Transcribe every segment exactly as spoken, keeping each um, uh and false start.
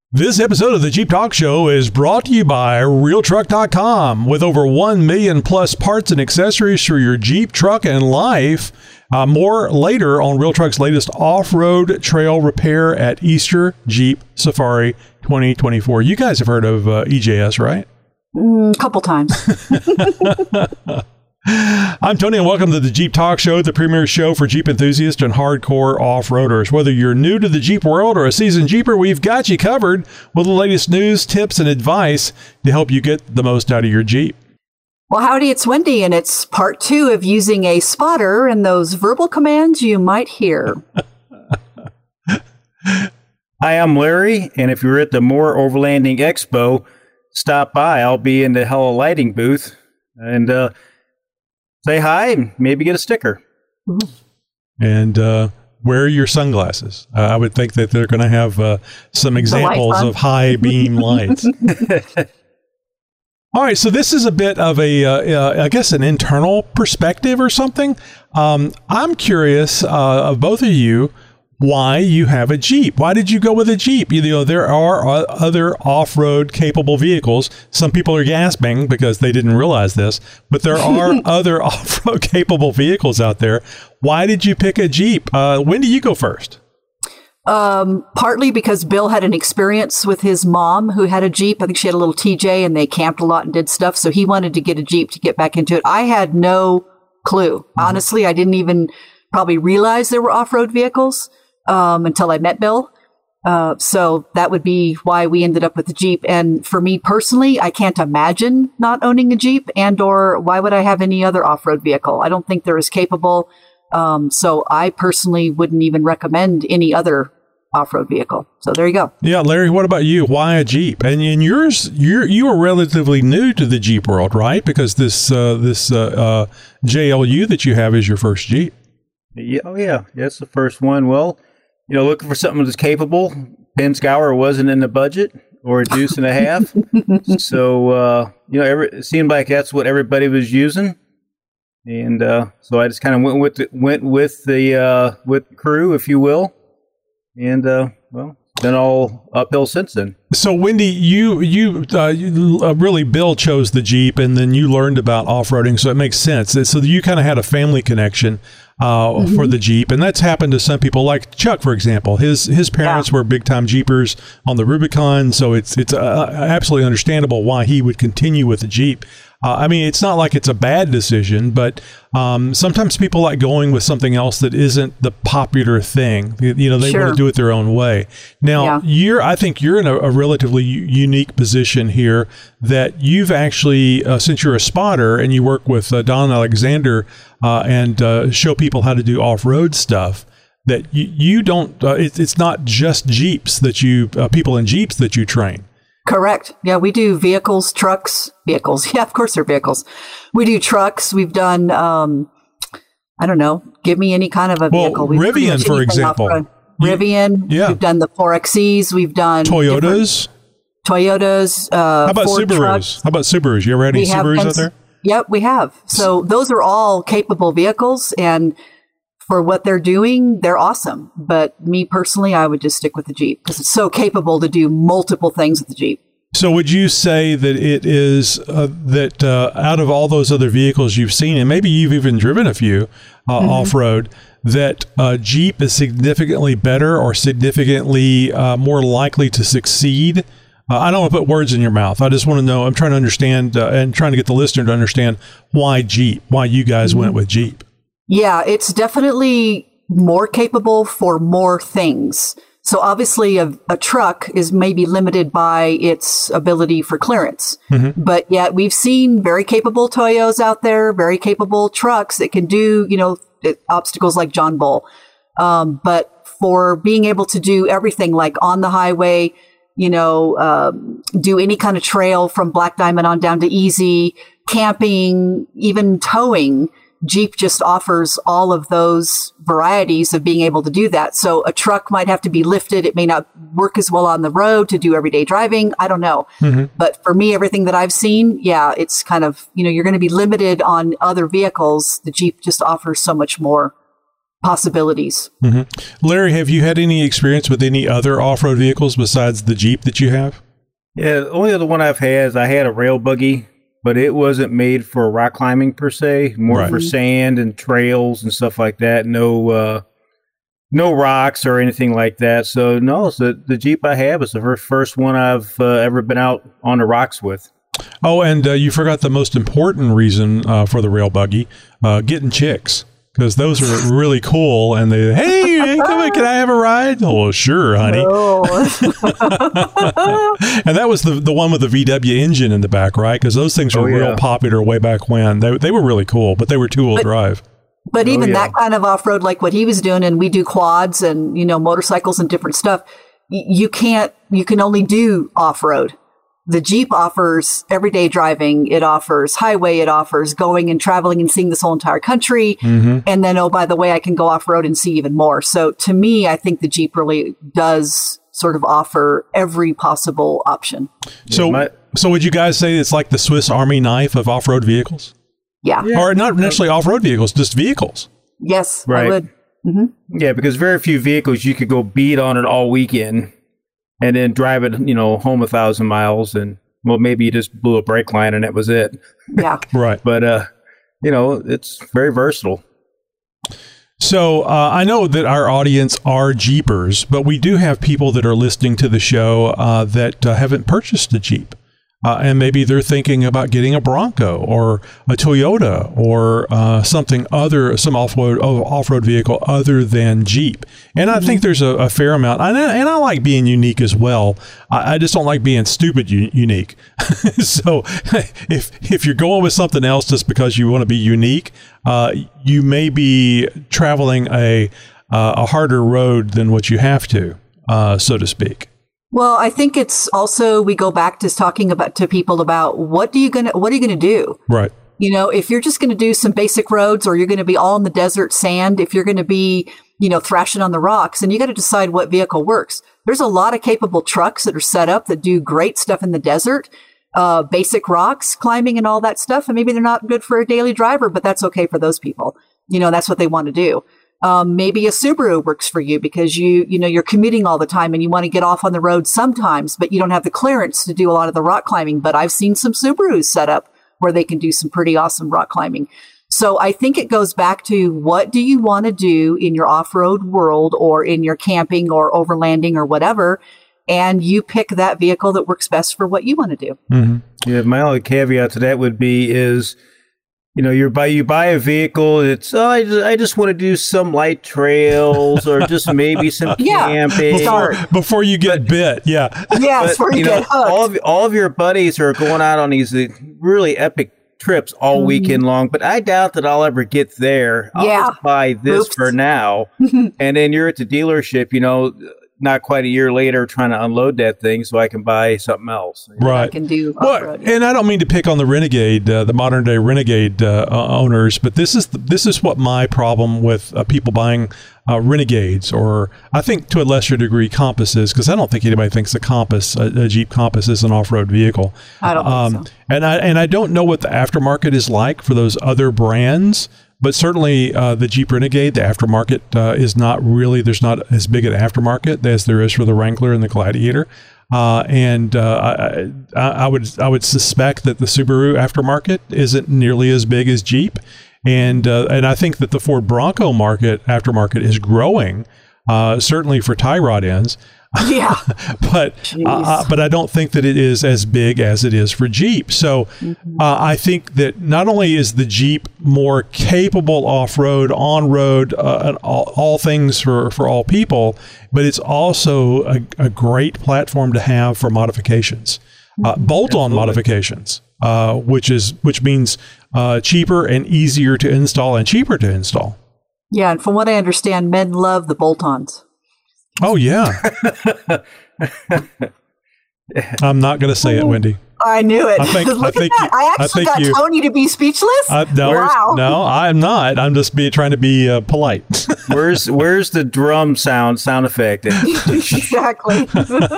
This episode of the Jeep Talk Show is brought to you by Real Truck dot com. With over one million plus parts and accessories for your Jeep, truck, and life. Uh, more later on Real Truck's latest off-road trail repair at Easter Jeep Safari twenty twenty-four. You guys have heard of uh, E J S, right? A mm, couple times. I'm Tony, and welcome to the Jeep Talk Show, the premier show for Jeep enthusiasts and hardcore off-roaders. Whether you're new to the Jeep world or a seasoned Jeeper, we've got you covered with the latest news, tips, and advice to help you get the most out of your Jeep. Well, howdy, it's Wendy, and it's part two of using a spotter and those verbal commands you might hear. Hi, I'm Larry, and if you're at the Moore Overlanding Expo, stop by. I'll be in the Hella Lighting booth, and uh, say hi and maybe get a sticker. And uh, wear your sunglasses. Uh, I would think that they're going to have uh, some examples of high beam lights. All right, so this is a bit of a, uh, uh, I guess, an internal perspective or something. Um, I'm curious uh, of both of you why you have a Jeep. Why did you go with a Jeep? You know, there are other off-road capable vehicles. Some people are gasping because they didn't realize this, but there are other off-road capable vehicles out there. Why did you pick a Jeep? Uh, when do you go first? Um, partly because Bill had an experience with his mom who had a Jeep. I think she had a little T J and they camped a lot and did stuff. So he wanted to get a Jeep to get back into it. I had no clue. Mm-hmm. Honestly, I didn't even probably realize there were off-road vehicles um, until I met Bill. Uh, so that would be why we ended up with the Jeep. And for me personally, I can't imagine not owning a Jeep, and or why would I have any other off-road vehicle? I don't think they're as capable. Um, so I personally wouldn't even recommend any other off-road vehicle. So there you go. Yeah, Larry, what about you? Why a Jeep? And in yours, you're you are relatively new to the Jeep world, right? Because this uh, this uh, uh, J L U that you have is your first Jeep. Yeah, oh yeah, that's the first one. Well, you know, looking for something that's capable. Pennscour wasn't in the budget, or a deuce and a half. So uh, you know, every, it seemed like that's what everybody was using. And uh, so I just kind of went with the, went with the uh, with the crew, if you will, and uh, well, been all uphill since then. So Wendy, you you, uh, you uh, really Bill chose the Jeep, and then you learned about off-roading, so it makes sense. So you kind of had a family connection uh, mm-hmm. for the Jeep, and that's happened to some people, like Chuck, for example. His his parents yeah. were big-time Jeepers on the Rubicon, so it's it's uh, absolutely understandable why he would continue with the Jeep. Uh, I mean, it's not like it's a bad decision, but um, sometimes people like going with something else that isn't the popular thing. You know, they sure. want to do it their own way. Now, yeah. you're, I think you're in a, a relatively u- unique position here that you've actually, uh, since you're a spotter and you work with uh, Don Alexander uh, and uh, show people how to do off-road stuff, that you, you don't, uh, it, it's not just Jeeps that you, uh, people in Jeeps that you train. Correct. Yeah, we do vehicles, trucks, vehicles. Yeah, of course they're vehicles. We do trucks. We've done, um, I don't know, give me any kind of a vehicle. Well, Rivian, for example. Rivian. Yeah. We've done the four X Cs. We've done Toyotas. Toyotas. Uh, How about Ford Subarus? trucks. How about Subarus? You ever had any Subarus done, out there? Yep, we have. So those are all capable vehicles, and for what they're doing, they're awesome. But me personally, I would just stick with the Jeep because it's so capable to do multiple things with the Jeep. So would you say that it is uh, that uh, out of all those other vehicles you've seen, and maybe you've even driven a few uh, mm-hmm. off-road, that uh, Jeep is significantly better or significantly uh, more likely to succeed? Uh, I don't want to put words in your mouth. I just want to know, I'm trying to understand uh, and trying to get the listener to understand why Jeep, why you guys mm-hmm. went with Jeep. Yeah, it's definitely more capable for more things. So obviously a, a truck is maybe limited by its ability for clearance. Mm-hmm. But yet we've seen very capable Toyos out there, very capable trucks that can do, you know, obstacles like John Bull. Um, but for being able to do everything like on the highway, you know, um, do any kind of trail from Black Diamond on down to Easy, camping, even towing, Jeep just offers all of those varieties of being able to do that. So a truck might have to be lifted. It may not work as well on the road to do everyday driving. I don't know. Mm-hmm. But for me, everything that I've seen, yeah, it's kind of, you know, you're going to be limited on other vehicles. The Jeep just offers so much more possibilities. Mm-hmm. Larry, have you had any experience with any other off-road vehicles besides the Jeep that you have? Yeah, the only other one I've had is I had a rail buggy, but it wasn't made for rock climbing per se, more Right. for sand and trails and stuff like that. No, uh, no rocks or anything like that. So no, so the Jeep I have is the first, first one I've uh, ever been out on the rocks with. Oh, and uh, you forgot the most important reason uh, for the rail buggy, uh, getting chicks. Because those are really cool, and they, hey, hey, come on, can I have a ride? Oh, sure, honey. Oh. And that was the the one with the V W engine in the back, right? Because those things were Oh, yeah. real popular way back when. They they were really cool, but they were two wheel drive. But Oh, even yeah. that kind of off-road, like what he was doing, and we do quads and, you know, motorcycles and different stuff, y- you can't, you can only do off-road. The Jeep offers everyday driving. It offers highway. It offers going and traveling and seeing this whole entire country. Mm-hmm. And then, oh, by the way, I can go off-road and see even more. So to me, I think the Jeep really does sort of offer every possible option. So, my- so would you guys say it's like the Swiss Army knife of off-road vehicles? Yeah. Yeah. Or not necessarily off-road vehicles, just vehicles? Yes, Right. I would. hmm Yeah, because very few vehicles you could go beat on it all weekend and then drive it, you know, home a thousand miles and, well, maybe you just blew a brake line and that was it. Yeah. Right. But, uh, you know, it's very versatile. So uh, I know that our audience are Jeepers, but we do have people that are listening to the show uh, that uh, haven't purchased a Jeep. Uh, and maybe they're thinking about getting a Bronco or a Toyota or uh, something other, some off-road off-road vehicle other than Jeep. And I think there's a, a fair amount. And I, and I like being unique as well. I, I just don't like being stupid u- unique. So if if you're going with something else just because you want to be unique, uh, you may be traveling a uh, a harder road than what you have to, uh, so to speak. Well, I think it's also, we go back to talking about to people about what do you gonna what are you gonna do? Right. You know, if you're just gonna do some basic roads, or you're gonna be all in the desert sand, if you're gonna be, you know, thrashing on the rocks, and you got to decide what vehicle works. There's a lot of capable trucks that are set up that do great stuff in the desert, uh, basic rocks climbing and all that stuff, and maybe they're not good for a daily driver, but that's okay for those people. You know, that's what they want to do. Um, maybe a Subaru works for you because you, you know, you're commuting all the time and you want to get off on the road sometimes, but you don't have the clearance to do a lot of the rock climbing. But I've seen some Subarus set up where they can do some pretty awesome rock climbing. So I think it goes back to, what do you want to do in your off-road world, or in your camping or overlanding or whatever? And you pick that vehicle that works best for what you want to do. Mm-hmm. Yeah, my only caveat to that would be is, you know, you buy you buy a vehicle. It's oh, I just, I just want to do some light trails or just maybe some Yeah, camping. start. Before you get bit, yeah. Yes, But, where you, you know, get hooked. all of all of your buddies are going out on these uh, really epic trips all Mm-hmm. weekend long. But I doubt that I'll ever get there. I'll Yeah. just buy this Oops. for now, and then you're at the dealership. You know, not quite a year later, trying to unload that thing so I can buy something else. I Right. can do Well, off-road. and I don't mean to pick on the Renegade, uh, the modern day Renegade uh, uh, owners, but this is the, this is what my problem with uh, people buying uh, Renegades, or I think to a lesser degree Compasses, because I don't think anybody thinks a Compass, a, a Jeep Compass, is an off-road vehicle. I don't think so. And I and I don't know what the aftermarket is like for those other brands. But certainly uh, the Jeep Renegade, the aftermarket uh, is not really, there's not as big an aftermarket as there is for the Wrangler and the Gladiator. Uh, and uh, I, I would I would suspect that the Subaru aftermarket isn't nearly as big as Jeep. And uh, and I think that the Ford Bronco market aftermarket is growing, uh, certainly for tie rod ends. Yeah. but Jeez. uh, but I don't think that it is as big as it is for Jeep. So Mm-hmm. uh, I think that not only is the Jeep more capable off-road, on-road, uh, and all, all things for, for all people, but it's also a, a great platform to have for modifications, uh, bolt-on modifications, uh, which is which means uh, cheaper and easier to install and cheaper to install. Yeah, and from what I understand, men love the bolt-ons. Oh yeah. I'm not going to say it, Wendy. I knew it. I think. Look I at think. that. You, I I actually think got you. Tony to be speechless. Uh, no, wow. no, I'm not. I'm just be trying to be uh, polite. Where's Where's the drum sound sound effect? Exactly.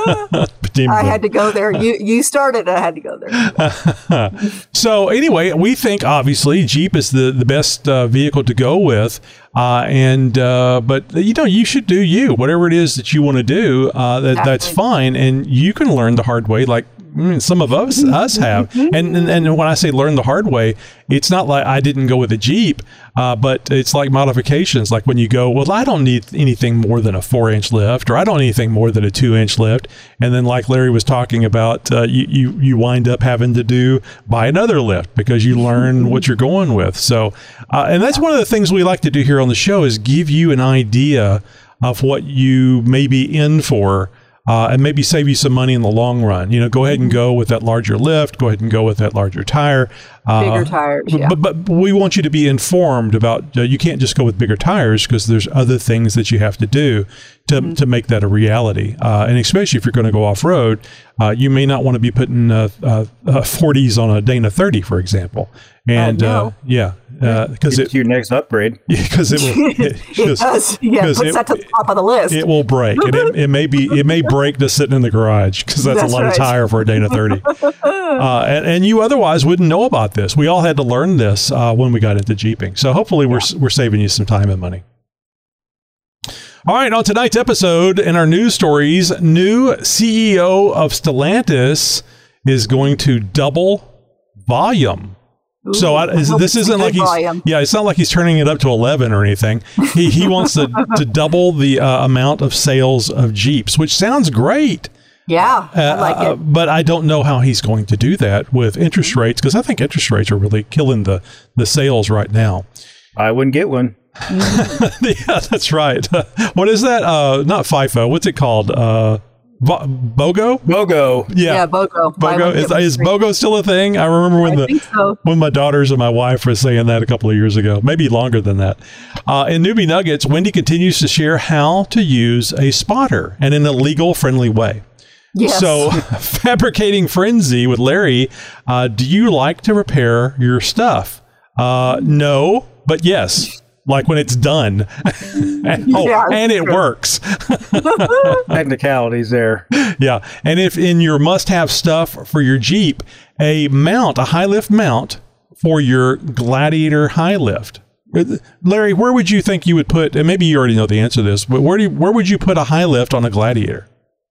I had to go there. You you started. I had to go there. So anyway, we think obviously Jeep is the the best uh, vehicle to go with, uh, and uh, but you know you should do you whatever it is that you want to do. Uh, that Exactly. that's fine, and you can learn the hard way, like mm, some of us us have. And, and and when I say learn the hard way, it's not like I didn't go with a Jeep, uh, but it's like modifications. Like when you go, well, I don't need anything more than a four inch lift, or I don't need anything more than a two inch lift, and then like Larry was talking about, uh, you, you you wind up having to do buy another lift because you learn what you're going with. So, uh, and that's one of the things we like to do here on the show is give you an idea of what you may be in for. Uh, and maybe save you some money in the long run. You know, go ahead and go with that larger lift. Go ahead and go with that larger tire. Uh, Bigger tires, yeah. But, but we want you to be informed about, uh, you can't just go with bigger tires because there's other things that you have to do to, mm-hmm. to make that a reality. Uh, and especially if you're going to go off-road, uh, you may not want to be putting uh, uh, uh, forties on a Dana thirty, for example. And oh, no. uh, yeah, because uh, it's your next upgrade. Because it will. It, it does. Yeah, puts it, that to the top of the list. It will break, and it, it may be it may break just sitting in the garage because that's, that's a lot right. of tire for a Dana thirty. uh, and, and you otherwise wouldn't know about this. We all had to learn this uh, when we got into Jeeping. So hopefully we're yeah. we're saving you some time and money. All right, on tonight's episode in our news stories, new C E O of Stellantis is going to double volume. Ooh, so I, is, this isn't like he's volume. yeah, it's not like he's turning it up to eleven or anything. He he wants to to double the uh, amount of sales of Jeeps, which sounds great. Yeah, I like uh, it. But I don't know how he's going to do that with interest rates, because I think interest rates are really killing the the sales right now. I wouldn't get one. Yeah, that's right. What is that? Uh, not FIFO. What's it called? Uh, BOGO? BOGO. Yeah, yeah BOGO. BOGO. Is, is BOGO still a thing? I remember when I the think so. when my daughters and my wife were saying that a couple of years ago, maybe longer than that. Uh, in Newbie Nuggets, Wendy continues to share how to use a spotter and in a legal friendly way. Yes. So, Fabricating Frenzy with Larry, uh, do you like to repair your stuff? Uh, no, but yes. Like when it's done. and, oh, yeah, and it true. works. Technicalities there. Yeah. And if in your must-have stuff for your Jeep, a mount, a high lift mount for your Gladiator high lift. Larry, where would you think you would put, and maybe you already know the answer to this, but where do you, where would you put a high lift on a Gladiator?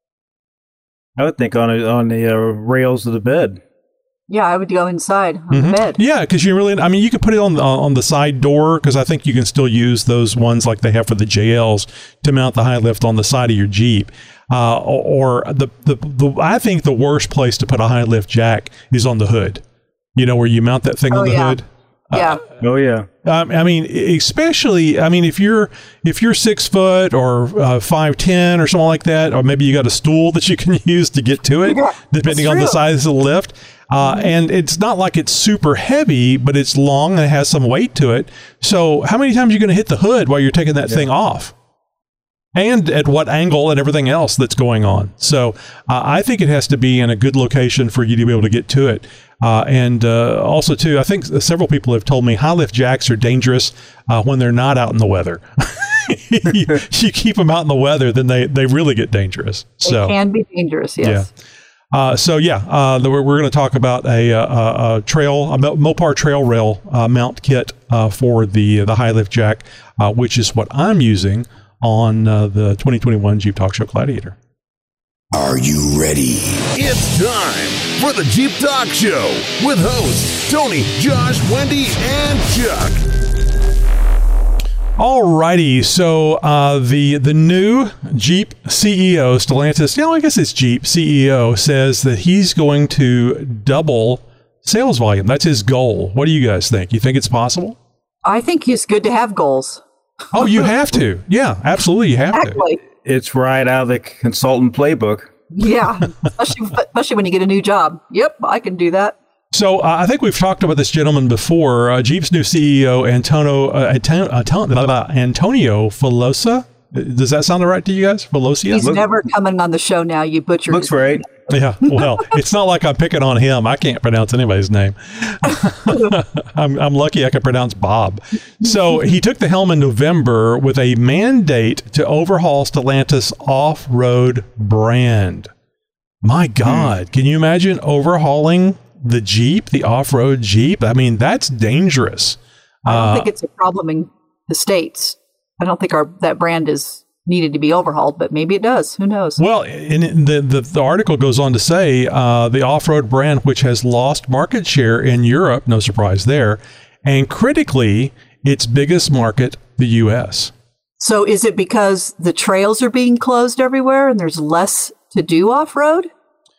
I would think on a, on the uh, rails of the bed. Yeah, I would go inside on Mm-hmm. the bed. Yeah, because you really, I mean, you could put it on the, on the side door, because I think you can still use those ones like they have for the J Ls to mount the high lift on the side of your Jeep. Uh, or, or the, the, the, I think the worst place to put a high lift jack is on the hood. You know, where you mount that thing Oh, on the yeah. hood. Yeah. Uh, Oh, yeah. Um, I mean, especially, I mean, if you're if you're six foot or uh, five ten or something like that, or maybe you got a stool that you can use to get to it, Yeah, depending that's on the true. size of the lift. Uh, Mm-hmm. And it's not like it's super heavy, but it's long and it has some weight to it. So how many times are you going to hit the hood while you're taking that Yeah. thing off? And at what angle and everything else that's going on. So uh, I think it has to be in a good location for you to be able to get to it. Uh, and uh, also, too, I think several people have told me high lift jacks are dangerous uh, when they're not out in the weather. you, you keep them out in the weather, then they, they really get dangerous. So It can be dangerous, yes. Yeah. Uh, so yeah, uh, we're, we're going to talk about a, a, a trail, a Mopar trail rail uh, mount kit uh, for the the high lift jack, uh, which is what I'm using on uh, the twenty twenty-one Jeep Talk Show Gladiator. Are you ready? It's time for the Jeep Talk Show with hosts Tony, Josh, Wendy, and Chuck. Alrighty, so uh, the the new Jeep C E O, Stellantis, you know, I guess it's Jeep C E O, says that he's going to double sales volume. That's his goal. What do you guys think? You think it's possible? I think it's good to have goals. Oh, you have to. Yeah, absolutely, you have to. Exactly. It's right out of the consultant playbook. Yeah, especially, especially when you get a new job. Yep, I can do that. So uh, I think we've talked about this gentleman before. Uh, Jeep's new C E O, Antonio uh, Anton- Anton- blah, blah, Antonio Filosa. Does that sound right to you guys? Filosia? He's Look- never coming on the show now. You butchered Looks his name. right. Yeah, well, it's not like I'm picking on him. I can't pronounce anybody's name. I'm, I'm lucky I can pronounce Bob. So he took the helm in November with a mandate to overhaul Stellantis off-road brand. My God, hmm. Can you imagine overhauling the Jeep, the off-road Jeep? I mean, that's dangerous. I don't uh, think it's a problem in the States. I don't think our that brand is needed to be overhauled, but maybe it does. Who knows? Well, and the, the, the article goes on to say uh, the off-road brand, which has lost market share in Europe, no surprise there, and critically, its biggest market, the U S. So is it because the trails are being closed everywhere and there's less to do off-road?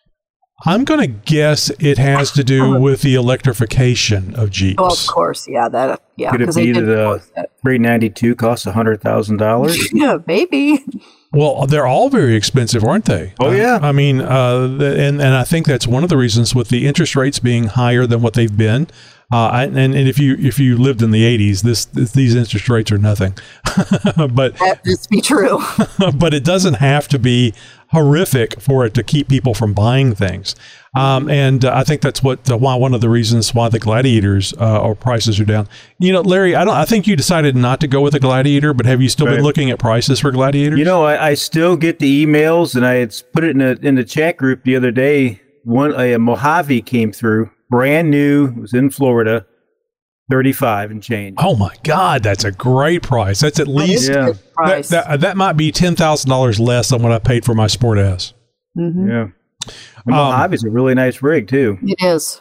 I'm going to guess it has to do with the electrification of Jeeps. Oh, of course. Yeah. That, yeah. Could it be that the three ninety-two costs one hundred thousand dollars? Yeah, maybe. Well, they're all very expensive, aren't they? Oh, yeah. Uh, I mean, uh, and, and I think that's one of the reasons with the interest rates being higher than what they've been. Uh, and, and if you if you lived in the eighties, this, this these interest rates are nothing. But that must be true. But it doesn't have to be horrific for it to keep people from buying things. Um, and uh, I think that's what uh, why one of the reasons why the Gladiators uh, or prices are down. You know, Larry, I don't. I think you decided not to go with a Gladiator, but have you still right. been looking at prices for Gladiators? You know, I, I still get the emails, and I had put it in a, in the chat group the other day. One a Mojave came through. Brand new, was in Florida, thirty-five and change. Oh my God, that's a great price. That's at least yeah. that, that that might be ten thousand dollars less than what I paid for my Sport S. Mm-hmm. Yeah, and Mojave's um, a really nice rig too. It is.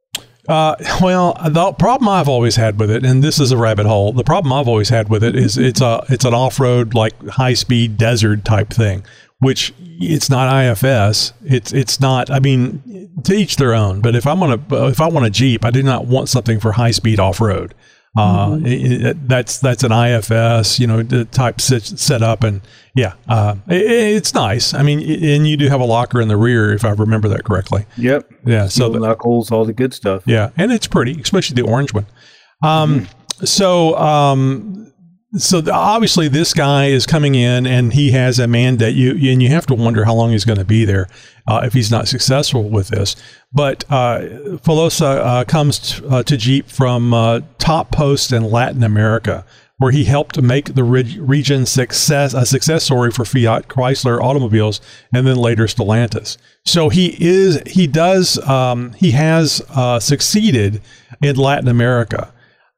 Uh, well, the problem I've always had with it, and this is a rabbit hole. The problem I've always had with it is it's a it's an off road like high speed desert type thing, which it's not I F S. It's it's not. I mean, to each their own. But if I'm on a if I want a Jeep, I do not want something for high speed off road. Uh, mm-hmm. it, it, that's that's an I F S, you know, type set, set up, and yeah, uh, it, it's nice. I mean, and you do have a locker in the rear, if I remember that correctly. Yep. Yeah. So the knuckles, all the good stuff. Yeah, and it's pretty, especially the orange one. Um, mm-hmm. So, um, so the, obviously this guy is coming in, and he has a mandate. You and you have to wonder how long he's going to be there uh, if he's not successful with this. But uh, Filosa uh, comes t- uh, to Jeep from uh, top post in Latin America, where he helped make the re- region success a success story for Fiat Chrysler automobiles, and then later Stellantis. So he is he does um, he has uh, succeeded in Latin America.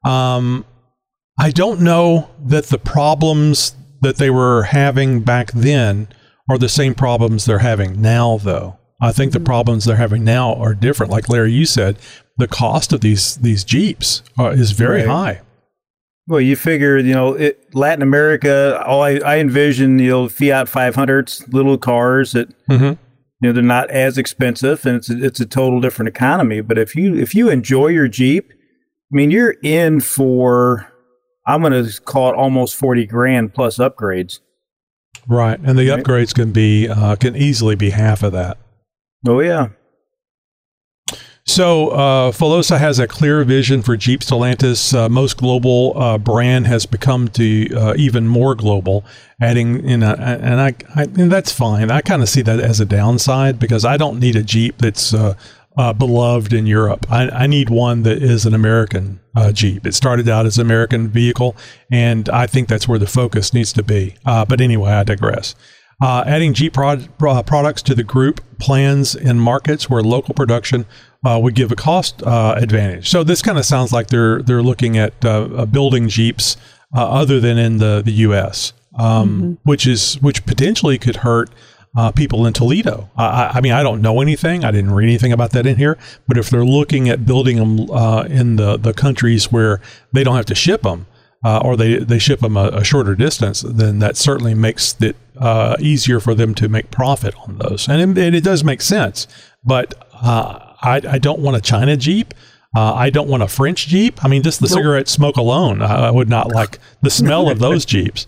Um, I don't know that the problems that they were having back then are the same problems they're having now, though. I think the problems they're having now are different. Like Larry, you said, the cost of these these Jeeps uh, is very right. high. Well, you figure, you know, it, Latin America, all I, I envision, you know, Fiat five hundreds, little cars that, mm-hmm. you know, they're not as expensive, and it's a, it's a total different economy. But if you if you enjoy your Jeep, I mean, you're in for, I'm going to call it almost forty grand plus upgrades. Right, and the right. upgrades can be uh, can easily be half of that. Oh, yeah. So uh, Filosa has a clear vision for Jeep Stellantis. Uh, most global uh, brand has become to uh, even more global, adding in a, and I, I and that's fine. I kind of see that as a downside because I don't need a Jeep that's uh, uh, beloved in Europe. I, I need one that is an American uh, Jeep. It started out as an American vehicle, and I think that's where the focus needs to be. Uh, but anyway, I digress. Uh, adding Jeep prod, uh, products to the group plans in markets where local production uh, would give a cost uh, advantage. So this kind of sounds like they're they're looking at uh, building Jeeps uh, other than in the the U S, um, mm-hmm. which is which potentially could hurt uh, people in Toledo. I, I mean, I don't know anything. I didn't read anything about that in here. But if they're looking at building them uh, in the the countries where they don't have to ship them. Uh, or they, they ship them a, a shorter distance, then that certainly makes it uh, easier for them to make profit on those. And it, and it does make sense. But uh, I, I don't want a China Jeep. Uh, I don't want a French Jeep. I mean, just the nope. cigarette smoke alone, I would not like the smell of those Jeeps.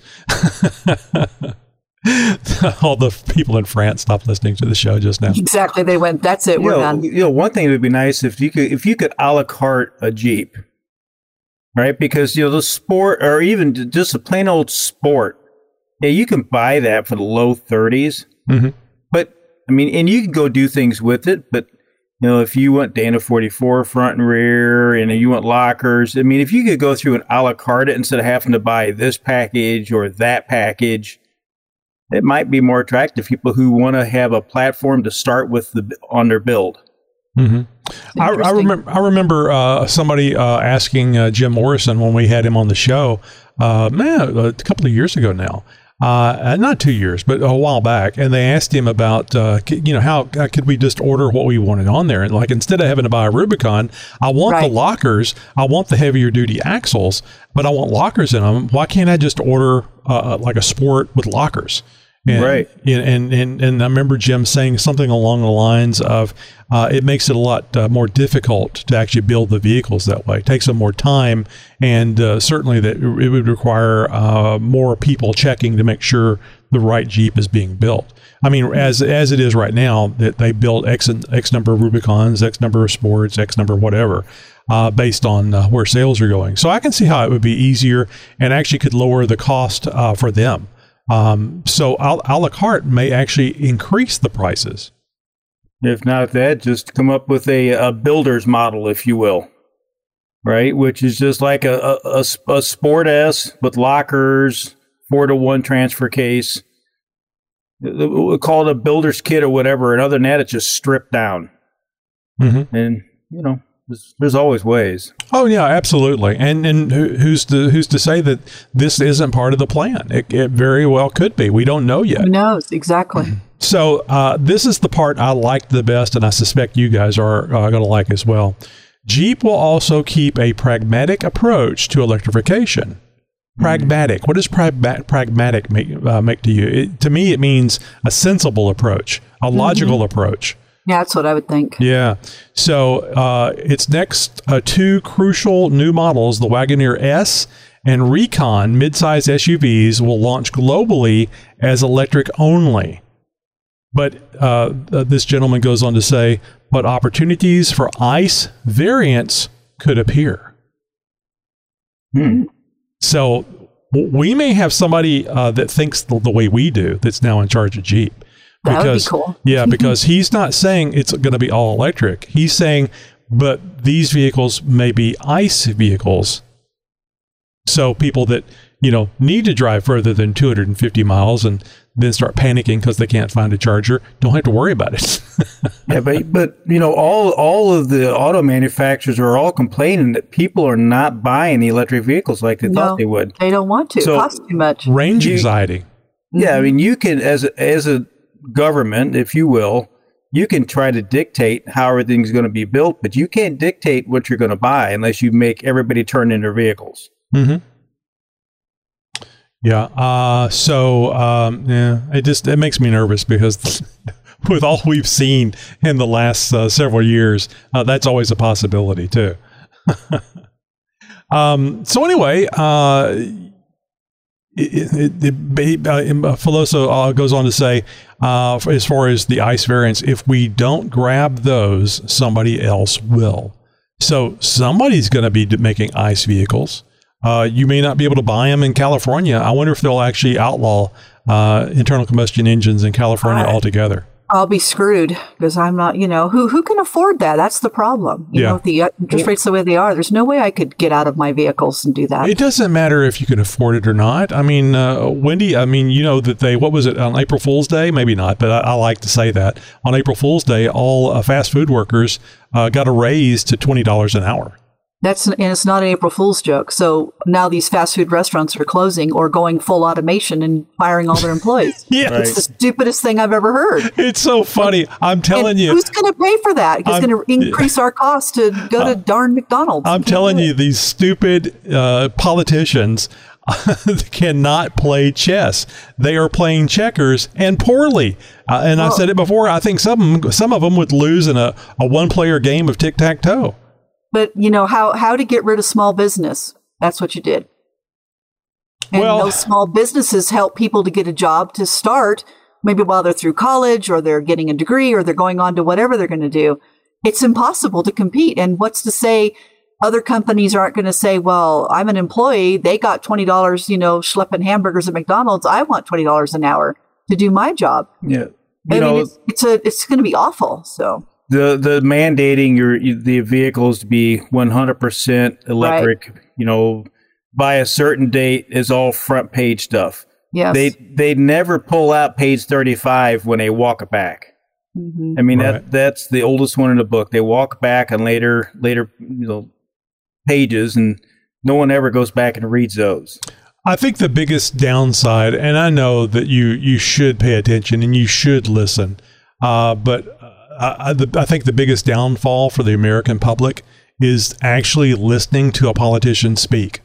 All the people in France stopped listening to the show just now. Exactly. They went, that's it. You We're know, done. You know, one thing that would be nice if you could, if you could a la carte a Jeep. Right, because you know the sport, or even just a plain old sport, yeah, you can buy that for the low thirties. Mm-hmm. But I mean, and you can go do things with it, but you know, if you want Dana forty-four front and rear, and you want lockers, I mean, if you could go through and a la carte it instead of having to buy this package or that package, it might be more attractive to people who want to have a platform to start with the on their build. Mm-hmm. I, I remember. I remember uh, somebody uh, asking uh, Jim Morrison when we had him on the show, uh, man, a couple of years ago now. Uh, not two years, but a while back, and they asked him about, uh, you know, how, how could we just order what we wanted on there? And like, instead of having to buy a Rubicon, I want right. the lockers, I want the heavier duty axles, but I want lockers in them. Why can't I just order uh, like a Sport with lockers? And, right. And, and, and, and I remember Jim saying something along the lines of, uh, it makes it a lot uh, more difficult to actually build the vehicles that way. It takes them more time, and uh, certainly that it would require uh, more people checking to make sure the right Jeep is being built. I mean, as as it is right now, that they build X, X number of Rubicons, X number of Sports, X number of whatever, uh, based on uh, where sales are going. So I can see how it would be easier and actually could lower the cost uh, for them. Um, so a, a la carte may actually increase the prices. If not that, just come up with a, a builder's model, if you will, right? Which is just like a, a, a, a Sport S with lockers, four to one transfer case. We'll call it a builder's kit or whatever. And other than that, it's just stripped down. Mm-hmm. And, you know, there's, there's always ways. Oh yeah, absolutely. And and who, who's to who's to say that this isn't part of the plan? It, it very well could be. We don't know yet. Who knows? Exactly. So uh, this is the part I like the best, and I suspect you guys are uh, going to like as well. Jeep will also keep a pragmatic approach to electrification. Pragmatic. What does pragma- pragmatic make, uh, make to you? It, to me, it means a sensible approach, a logical mm-hmm. approach. Yeah, that's what I would think. Yeah. So uh, its next uh, two crucial new models, the Wagoneer S and Recon midsize S U Vs, will launch globally as electric only. But uh, this gentleman goes on to say, but opportunities for ICE variants could appear. Hmm. So we may have somebody uh, that thinks the, the way we do that's now in charge of Jeep. That Because, would be cool. yeah, because he's not saying it's going to be all electric. He's saying, but these vehicles may be ICE vehicles. So people that, you know, need to drive further than two hundred fifty miles and then start panicking because they can't find a charger, don't have to worry about it. Yeah, but, but, you know, all, all of the auto manufacturers are all complaining that people are not buying the electric vehicles like they no, thought they would. They don't want to. So, it costs too much. Range you, anxiety. Yeah, I mean, you can, as a, as a government, if you will, you can try to dictate how everything's going to be built, but you can't dictate what you're going to buy unless you make everybody turn in their vehicles. Mm-hmm. Yeah. Uh, so, um, yeah, it just, it makes me nervous because with all we've seen in the last uh, several years, uh, that's always a possibility too. um, so anyway, uh, It, it, it, uh, Filoso uh, goes on to say, uh, as far as the ICE variants, if we don't grab those, somebody else will. So somebody's going to be making ICE vehicles. Uh, you may not be able to buy them in California. I wonder if they'll actually outlaw uh, internal combustion engines in California I, altogether. I'll be screwed because I'm not, you know, who who can afford that? That's the problem. You yeah. know, with the interest rates the way they are, there's no way I could get out of my vehicles and do that. It doesn't matter if you can afford it or not. I mean, uh, Wendy, I mean, you know that they, what was it, on April Fool's Day? Maybe not, but I, I like to say that. On April Fool's Day, all uh, fast food workers uh, got a raise to twenty dollars an hour. That's and it's not an April Fool's joke. So now these fast food restaurants are closing or going full automation and firing all their employees. Yeah, right. It's the stupidest thing I've ever heard. It's so funny. I'm telling and you. Who's going to pay for that? It's going to increase our cost to go to darn McDonald's. I'm telling you, these stupid uh, politicians cannot play chess. They are playing checkers and poorly. Uh, and oh. I've said it before. I think some some of them would lose in a, a one-player game of tic-tac-toe. But, you know, how, how to get rid of small business. That's what you did. And well, those small businesses help people to get a job to start, maybe while they're through college or they're getting a degree or they're going on to whatever they're going to do. It's impossible to compete. And what's to say other companies aren't going to say, well, I'm an employee. They got twenty dollars, you know, schlepping hamburgers at McDonald's. I want twenty dollars an hour to do my job. Yeah. you I know, mean, it's, it's a it's going to be awful. So the the mandating your the vehicles to be one hundred percent electric, right. you know, by a certain date is all front page stuff. Yes. They they never pull out page thirty-five when they walk it back. Mm-hmm. I mean, right. that that's the oldest one in the book. They walk back on later later you know pages, and no one ever goes back and reads those. I think the biggest downside, and I know that you you should pay attention and you should listen, uh, but I, I, the, I think the biggest downfall for the American public is actually listening to a politician speak,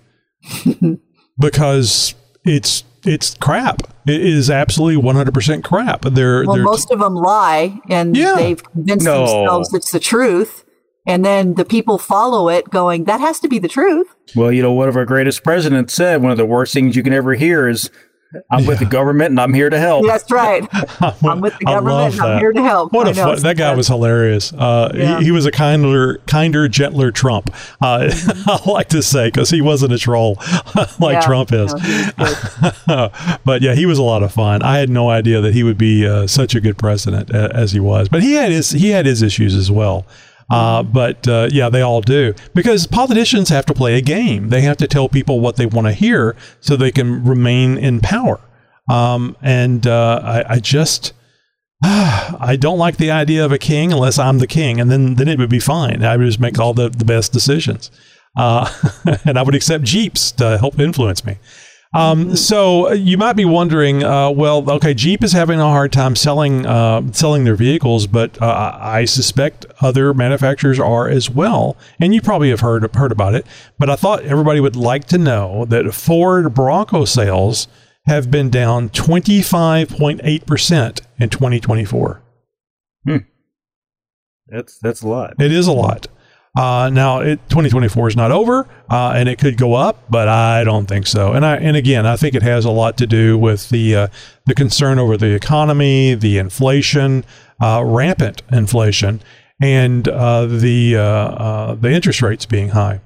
because it's it's crap. It is absolutely one hundred percent crap. They're, well, they're most of them lie, and yeah. they've convinced no. themselves it's the truth. And then the people follow it going, that has to be the truth. Well, you know, one of our greatest presidents said one of the worst things you can ever hear is, I'm yeah. with the government and I'm here to help. That's right. I'm with the government and I'm here to help. What a fun, that guy was hilarious. Uh, yeah. he, he was a kinder, kinder, gentler Trump. Uh, I like to say, because he wasn't a troll like yeah. Trump is. No, but yeah, he was a lot of fun. I had no idea that he would be uh, such a good president uh, as he was. But he had his he had his issues as well. Uh, but uh, yeah, they all do, because politicians have to play a game. They have to tell people what they want to hear so they can remain in power. Um, and uh, I, I just, uh, I don't like the idea of a king unless I'm the king, and then, then it would be fine. I would just make all the, the best decisions. Uh, and I would accept Jeeps to help influence me. Um, so you might be wondering, uh, well, okay, Jeep is having a hard time selling uh, selling their vehicles, but uh, I suspect other manufacturers are as well. And you probably have heard heard about it. But I thought everybody would like to know that Ford Bronco sales have been down twenty-five point eight percent in twenty twenty-four. Hmm. That's that's a lot. It is a lot. Uh, now, it, twenty twenty-four is not over, uh, and it could go up, but I don't think so. And I, and again, I think it has a lot to do with the uh, the concern over the economy, the inflation, uh, rampant inflation, and uh, the uh, uh, the interest rates being high.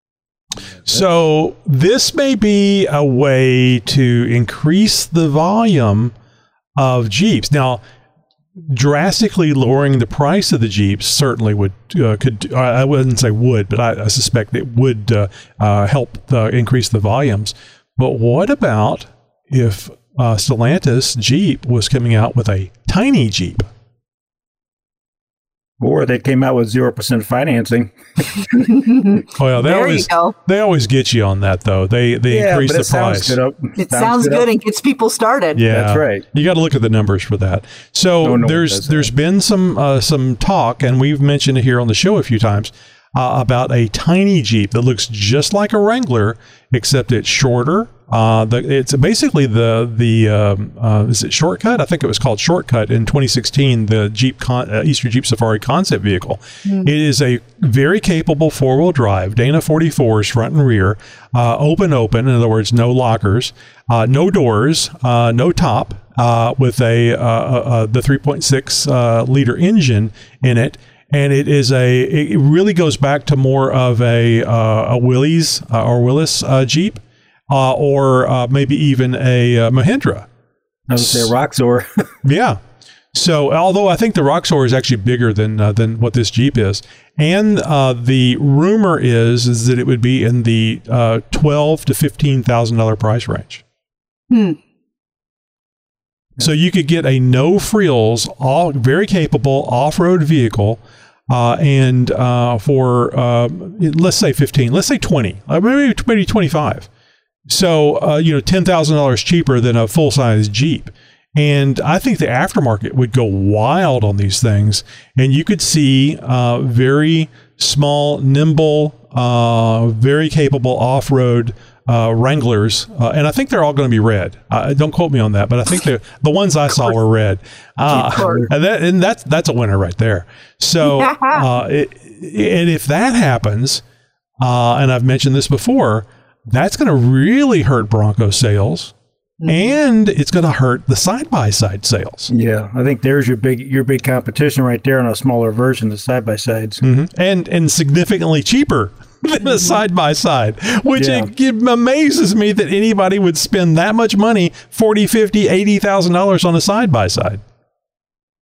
So this may be a way to increase the volume of Jeeps. Now, drastically lowering the price of the Jeeps certainly would uh, could I wouldn't say would, but I, I suspect it would uh, uh, help uh, increase the volumes. But what about if uh, Stellantis Jeep was coming out with a tiny Jeep? Or they came out with zero percent financing. Well, they there always you go. they always get you on that though. They they yeah, increase but the it price. Sounds good. It sounds, sounds good, good and gets people started. Yeah, that's right. You got to look at the numbers for that. So no, no there's there's that. been some uh, some talk, and we've mentioned it here on the show a few times, uh, about a tiny Jeep that looks just like a Wrangler, except it's shorter. Uh, the, it's basically the the um, uh, is it Shortcut? I think it was called Shortcut in twenty sixteen. The Jeep con- uh, Eastern Jeep Safari concept vehicle. Mm. It is a very capable four wheel drive Dana forty-fours front and rear, uh, open open. In other words, no lockers, uh, no doors, uh, no top, uh, with a uh, uh, the three point six uh, liter engine in it. And it is a, it really goes back to more of a uh, a Willys uh, or Willis uh, Jeep. Uh, or uh, maybe even a uh, Mahindra. I would say a Roxor. Yeah. So, although I think the Roxor is actually bigger than uh, than what this Jeep is, and uh, the rumor is is that it would be in the uh, twelve to fifteen thousand dollar price range. Hmm. So you could get a no frills, all very capable off road vehicle. Uh, and uh, for uh, let's say fifteen, let's say twenty, uh, maybe maybe twenty-five. So, uh, you know, ten thousand dollars cheaper than a full-size Jeep. And I think the aftermarket would go wild on these things. And you could see uh, very small, nimble, uh, very capable off-road uh, Wranglers. Uh, and I think they're all going to be red. Uh, don't quote me on that, but I think the ones I saw were red. Uh, and, that, and that's, that's a winner right there. So, uh, it, and if that happens, uh, and I've mentioned this before, that's going to really hurt Bronco sales, mm-hmm. and it's going to hurt the side-by-side sales. Yeah, I think there's your big your big competition right there on a smaller version of side-by-sides. Mm-hmm. And and significantly cheaper than a side-by-side, which yeah. it, it amazes me that anybody would spend that much money, forty thousand dollars, fifty thousand dollars, eighty thousand dollars on a side-by-side.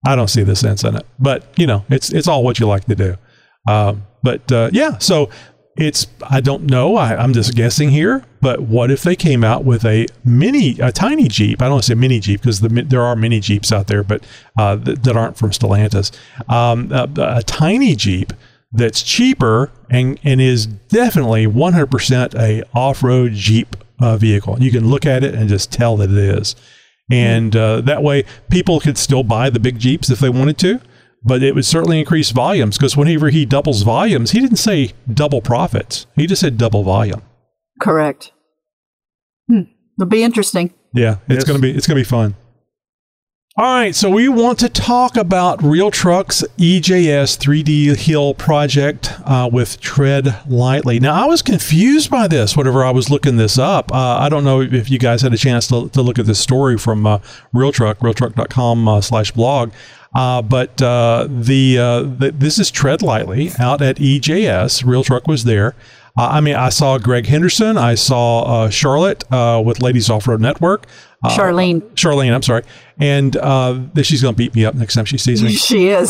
I don't see the sense in it. But, you know, it's it's all what you like to do. Um, but, uh, yeah, so it's, I don't know. I, I'm just guessing here. But what if they came out with a mini, a tiny Jeep? I don't want to say mini Jeep because the, there are mini Jeeps out there, but uh, th- that aren't from Stellantis. Um, a, a tiny Jeep that's cheaper and, and is definitely one hundred percent a off-road Jeep uh, vehicle. You can look at it and just tell that it is. And uh, that way, people could still buy the big Jeeps if they wanted to, but it would certainly increase volumes because whenever he doubles volumes, he didn't say double profits. He just said double volume. Correct. Hmm. It'll be interesting. Yeah, it's Yes. gonna be it's gonna be fun. All right, so we want to talk about Real Truck's E J S three D Hill project uh, with Tread Lightly. Now, I was confused by this whenever I was looking this up. Uh, I don't know if you guys had a chance to, to look at this story from uh, Real Truck, realtruck dot com uh, slash blog. Uh, but uh, the, uh, the this is Tread Lightly out at E J S. Real Truck was there. Uh, I mean, I saw Greg Henderson. I saw uh, Charlotte uh, with Ladies Off-Road Network. Uh, Charlene. Charlene, I'm sorry. And uh, she's going to beat me up next time she sees me. She is.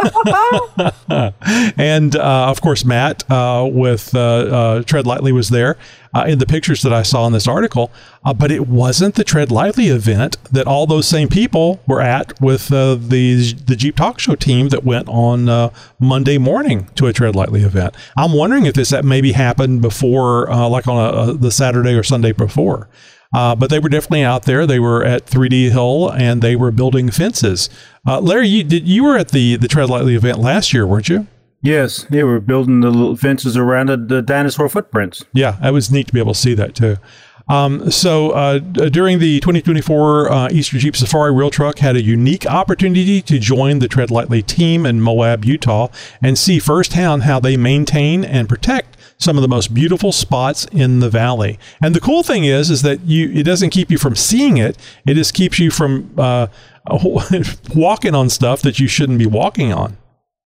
And, uh, of course, Matt uh, with uh, uh, Tread Lightly was there uh, in the pictures that I saw in this article. Uh, but it wasn't the Tread Lightly event that all those same people were at with uh, the, the Jeep Talk Show team that went on uh, Monday morning to a Tread Lightly event. I'm wondering if this that maybe happened before, uh, like on a, a, the Saturday or Sunday before. Uh, but they were definitely out there. They were at three D Hill and they were building fences. Uh, Larry, you did you were at the, the Tread Lightly event last year, weren't you? Yes, they were building the little fences around the, the dinosaur footprints. Yeah, it was neat to be able to see that too. Um, so uh, d- during the twenty twenty-four uh, Easter Jeep Safari, Real Truck had a unique opportunity to join the Tread Lightly team in Moab, Utah, and see firsthand how they maintain and protect some of the most beautiful spots in the valley. And the cool thing is, is that you it doesn't keep you from seeing it. It just keeps you from uh, walking on stuff that you shouldn't be walking on.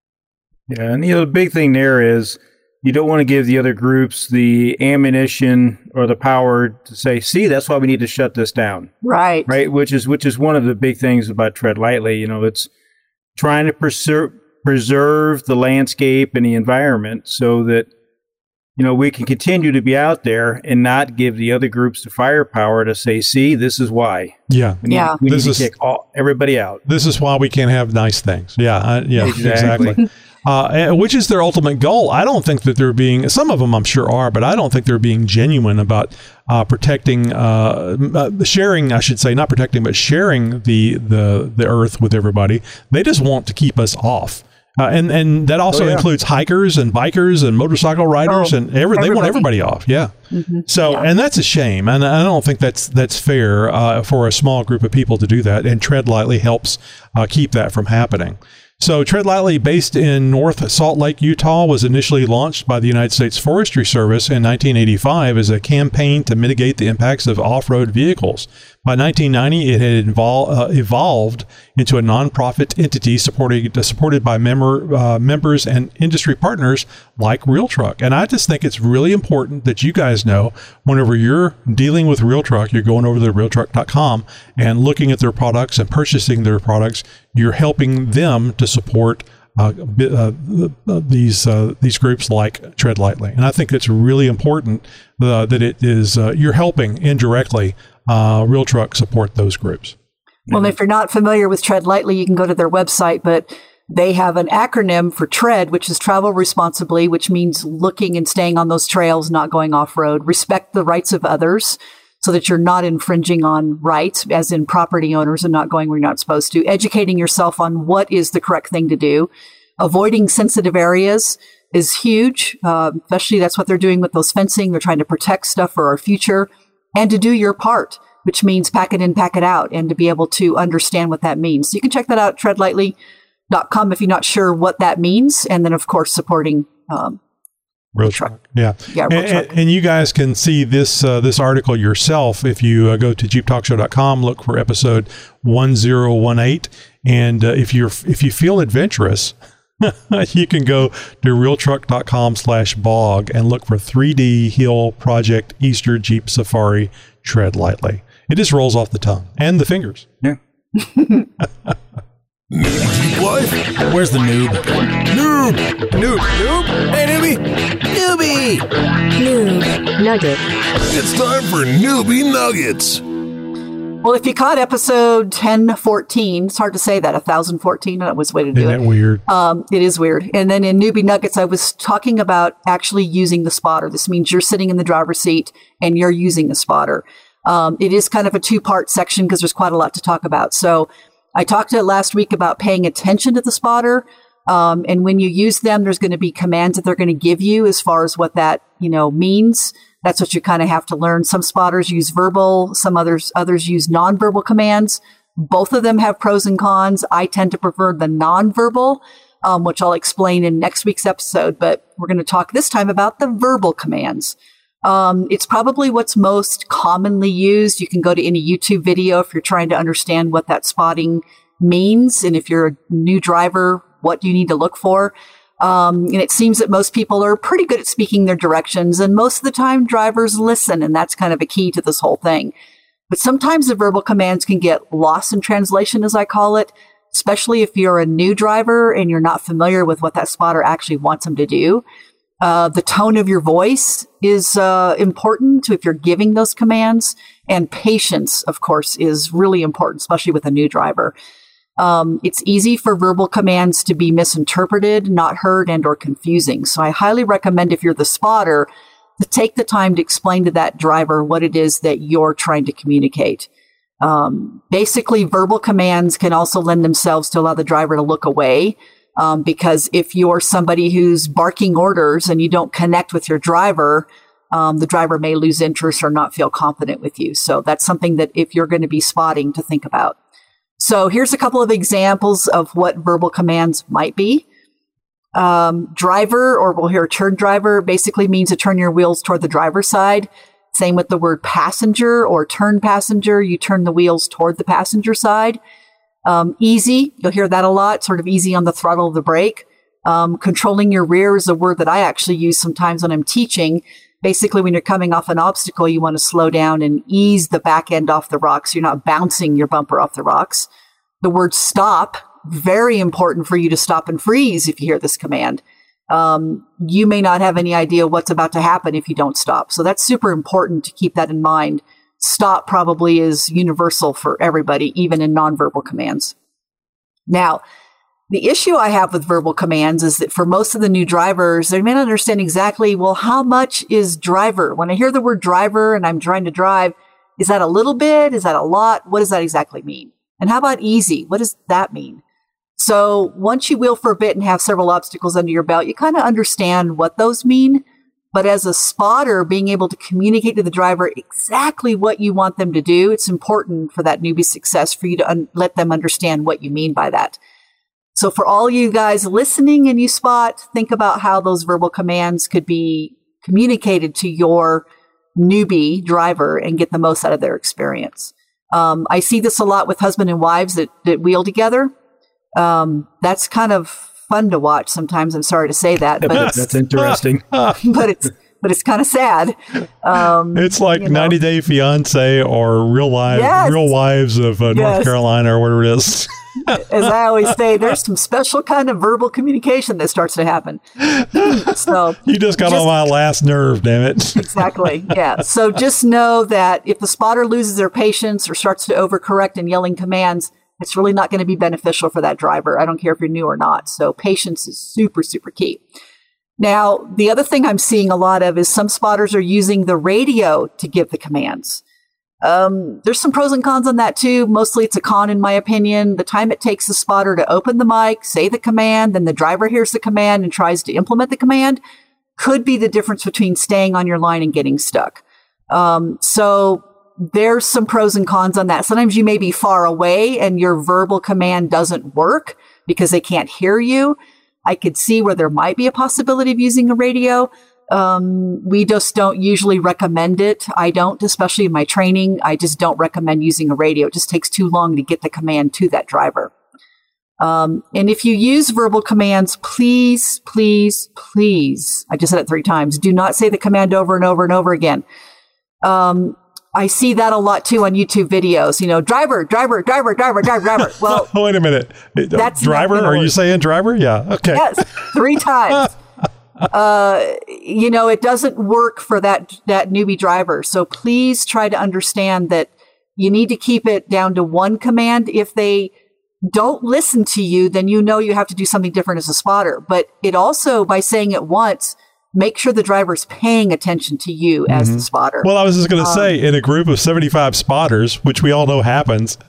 Yeah, and you know, the big thing there is you don't want to give the other groups the ammunition or the power to say, see, that's why we need to shut this down. Right. Right, which is which is one of the big things about Tread Lightly. You know, it's trying to preserve preserve the landscape and the environment so that, you know, we can continue to be out there and not give the other groups the firepower to say, see, this is why. Yeah. We need, Yeah. we need This to is- kick all, everybody out. This is why we can't have nice things. Yeah, I, yeah, Exactly. exactly. Uh, and- which is their ultimate goal. I don't think that they're being, some of them I'm sure are, but I don't think they're being genuine about uh, protecting, uh, uh, sharing, I should say, not protecting, but sharing the, the, the earth with everybody. They just want to keep us off. Uh, and, and that also Oh, yeah. includes hikers and bikers and motorcycle riders Oh, and every, they want everybody. everybody off. Yeah. Mm-hmm. So, Yeah. and that's a shame. And I don't think that's, that's fair uh, for a small group of people to do that. And Tread Lightly helps uh, keep that from happening. So Tread Lightly, based in North Salt Lake, Utah, was initially launched by the United States Forestry Service in nineteen eighty-five as a campaign to mitigate the impacts of off-road vehicles. By nineteen ninety, it had invol- uh, evolved into a nonprofit entity supported supported by member uh, members and industry partners like Real Truck. And I just think it's really important that you guys know whenever you're dealing with Real Truck, you're going over to real truck dot com and looking at their products and purchasing their products. You're helping them to support uh, bi- uh, uh, these uh, these groups like Tread Lightly, and I think it's really important uh, that it is uh, you're helping indirectly uh, Real Truck support those groups. Well, if you're not familiar with Tread Lightly, you can go to their website, but they have an acronym for TREAD, which is travel responsibly, which means looking and staying on those trails, not going off-road, respect the rights of others so that you're not infringing on rights, as in property owners and not going where you're not supposed to, educating yourself on what is the correct thing to do. Avoiding sensitive areas is huge, uh, especially that's what they're doing with those fencing. They're trying to protect stuff for our future and to do your part, which means pack it in, pack it out, and to be able to understand what that means. So you can check that out, tread lightly dot com, if you're not sure what that means. And then, of course, supporting um, Real Truck. Yeah. Yeah, Real and, Truck. and, and you guys can see this uh, this article yourself if you uh, go to jeep talk show dot com, look for episode one thousand eighteen. And uh, if you're if you feel adventurous, you can go to real truck dot com slash blog and look for three D Hill Project Easter Jeep Safari Tread Lightly. It just rolls off the tongue and the fingers. Yeah. Jeep life? Where's the noob? Noob! Noob! Noob! Hey, newbie! Newbie! Noob Nugget. It's time for Newbie Nuggets. Well, if you caught episode ten fourteen, it's hard to say that, one thousand fourteen, that was the way to do Isn't it. that weird? Um, it is weird. And then in Newbie Nuggets, I was talking about actually using the spotter. This means you're sitting in the driver's seat and you're using the spotter. Um, it is kind of a two-part section because there's quite a lot to talk about. So I talked to last week about paying attention to the spotter. Um, and when you use them, there's going to be commands that they're going to give you as far as what that, you know, means. That's what you kind of have to learn. Some spotters use verbal, some others others use nonverbal commands. Both of them have pros and cons. I tend to prefer the nonverbal, um, which I'll explain in next week's episode. But we're going to talk this time about the verbal commands. Um, it's probably what's most commonly used. You can go to any YouTube video if you're trying to understand what that spotting means. And if you're a new driver, what do you need to look for? Um, and it seems that most people are pretty good at speaking their directions, and most of the time drivers listen, and that's kind of a key to this whole thing. But sometimes the verbal commands can get lost in translation, as I call it, especially if you're a new driver and you're not familiar with what that spotter actually wants them to do. Uh, the tone of your voice is uh, important if you're giving those commands, and patience, of course, is really important, especially with a new driver. Um, it's easy for verbal commands to be misinterpreted, not heard, and or confusing. So I highly recommend, if you're the spotter, to take the time to explain to that driver what it is that you're trying to communicate. Um, basically, verbal commands can also lend themselves to allow the driver to look away, um, because if you're somebody who's barking orders and you don't connect with your driver, um, the driver may lose interest or not feel confident with you. So that's something that if you're going to be spotting, to think about. So here's a couple of examples of what verbal commands might be. Um, driver, or we'll hear turn driver, basically means to turn your wheels toward the driver's side. Same with the word passenger or turn passenger. You turn the wheels toward the passenger side. Um, easy, you'll hear that a lot, sort of easy on the throttle of the brake. Um, controlling your rear is a word that I actually use sometimes when I'm teaching. Basically, when you're coming off an obstacle, you want to slow down and ease the back end off the rocks. You're not bouncing your bumper off the rocks. The word stop, very important for you to stop and freeze if you hear this command. Um, you may not have any idea what's about to happen if you don't stop. So that's super important to keep that in mind. Stop probably is universal for everybody, even in nonverbal commands. Now, the issue I have with verbal commands is that for most of the new drivers, they may not understand exactly, well, how much is driver? When I hear the word driver and I'm trying to drive, is that a little bit? Is that a lot? What does that exactly mean? And how about easy? What does that mean? So once you wheel for a bit and have several obstacles under your belt, you kind of understand what those mean. But as a spotter, being able to communicate to the driver exactly what you want them to do, it's important for that newbie success for you to un- let them understand what you mean by that. So for all you guys listening and you spot, think about how those verbal commands could be communicated to your newbie driver and get the most out of their experience. Um, I see this a lot with husband and wives that, that wheel together. Um, that's kind of fun to watch sometimes. I'm sorry to say that, but it's, That's interesting. but it's but it's kind of sad. Um, It's like you know. ninety Day Fiance or Real Lives, Yes. Real Wives of uh, North Yes. Carolina or whatever it is. As I always say, there's some special kind of verbal communication that starts to happen. So You just got Just- on my last nerve, damn it. exactly, yeah. So just know that if the spotter loses their patience or starts to overcorrect and yelling commands, it's really not going to be beneficial for that driver. I don't care if you're new or not. So patience is super, super key. Now, the other thing I'm seeing a lot of is some spotters are using the radio to give the commands. Um, there's some pros and cons on that too. Mostly it's a con in my opinion. The time it takes the spotter to open the mic, say the command, then the driver hears the command and tries to implement the command could be the difference between staying on your line and getting stuck. Um, so there's some pros and cons on that. Sometimes you may be far away and your verbal command doesn't work because they can't hear you. I could see where there might be a possibility of using a radio. Um, we just don't usually recommend it. I don't, especially in my training. I just don't recommend using a radio. It just takes too long to get the command to that driver. Um, and if you use verbal commands, please, please, please, I just said it three times, do not say the command over and over and over again. Um, I see that a lot too on YouTube videos. You know, driver, driver, driver, driver, driver, driver. Well, wait a minute. That's driver? Are you saying driver? Yeah. Okay. Yes, three times. uh, you know, it doesn't work for that that newbie driver. So please try to understand that you need to keep it down to one command. If they don't listen to you, then you know you have to do something different as a spotter. But it also, by saying it once, make sure the driver's paying attention to you as Mm-hmm. the spotter. Well, I was just going to Um, say, in a group of seventy-five spotters, which we all know happens,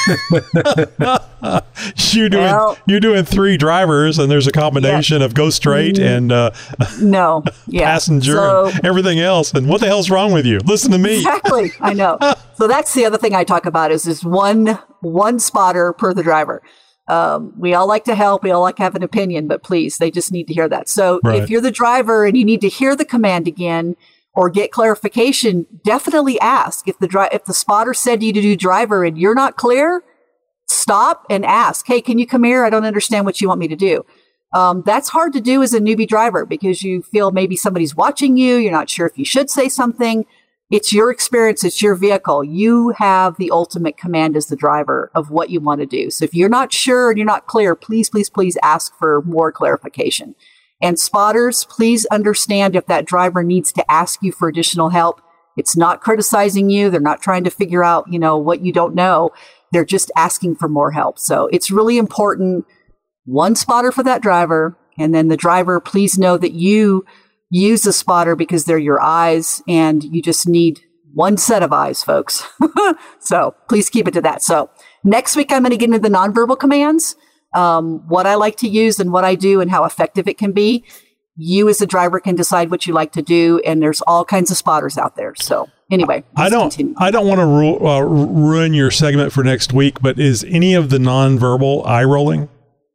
you're doing Well- you're doing three drivers, and there's a combination of go straight and uh, No, yeah. passenger So, and everything else. And what the hell's wrong with you? Listen to me. exactly. I know. So that's the other thing I talk about is this one one spotter per the driver. Um, we all like to help. We all like to have an opinion, but please, they just need to hear that. So Right. if you're the driver and you need to hear the command again or get clarification, definitely ask. If the dri- if the spotter said to you to do driver and you're not clear, stop and ask. Hey, can you come here? I don't understand what you want me to do. Um, that's hard to do as a newbie driver because you feel maybe somebody's watching you. You're not sure if you should say something. It's your experience. It's your vehicle. You have the ultimate command as the driver of what you want to do. So if you're not sure and you're not clear, please, please, please ask for more clarification. And spotters, please understand if that driver needs to ask you for additional help. It's not criticizing you. They're not trying to figure out, you know, what you don't know. They're just asking for more help. So it's really important. One spotter for that driver. And then the driver, please know that you use a spotter because they're your eyes and you just need one set of eyes, folks. So please keep it to that. So next week, I'm going to get into the nonverbal commands, um, what I like to use and what I do and how effective it can be. You as a driver can decide what you like to do. And there's all kinds of spotters out there. So anyway, I don't. continue. I don't want to ru- uh, ruin your segment for next week, but is any of the nonverbal eye rolling?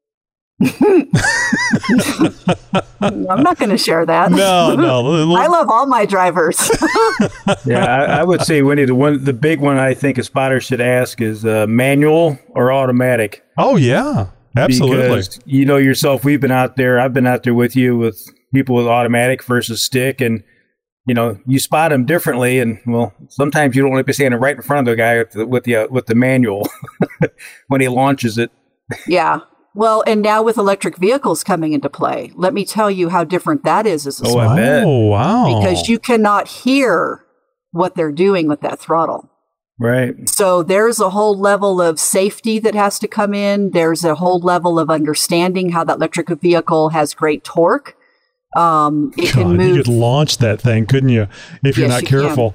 I'm not going to share that. No, no. I love all my drivers. Yeah, I, I would say, Wendy, the one, the big one I think a spotter should ask is uh, manual or automatic. Oh yeah, absolutely. Because you know yourself, we've been out there. I've been out there with you with people with automatic versus stick, and you know you spot them differently. And well, sometimes you don't want to be standing right in front of the guy with the with the, uh, with the manual when he launches it. Yeah. Well, and now with electric vehicles coming into play, let me tell you how different that is as a Oh, spotter. I bet. Oh wow! Because you cannot hear what they're doing with that throttle. Right. So there's a whole level of safety that has to come in. There's a whole level of understanding how that electric vehicle has great torque. Um, it God, can you move. could launch that thing, couldn't you? If you're Yes, not you can. careful.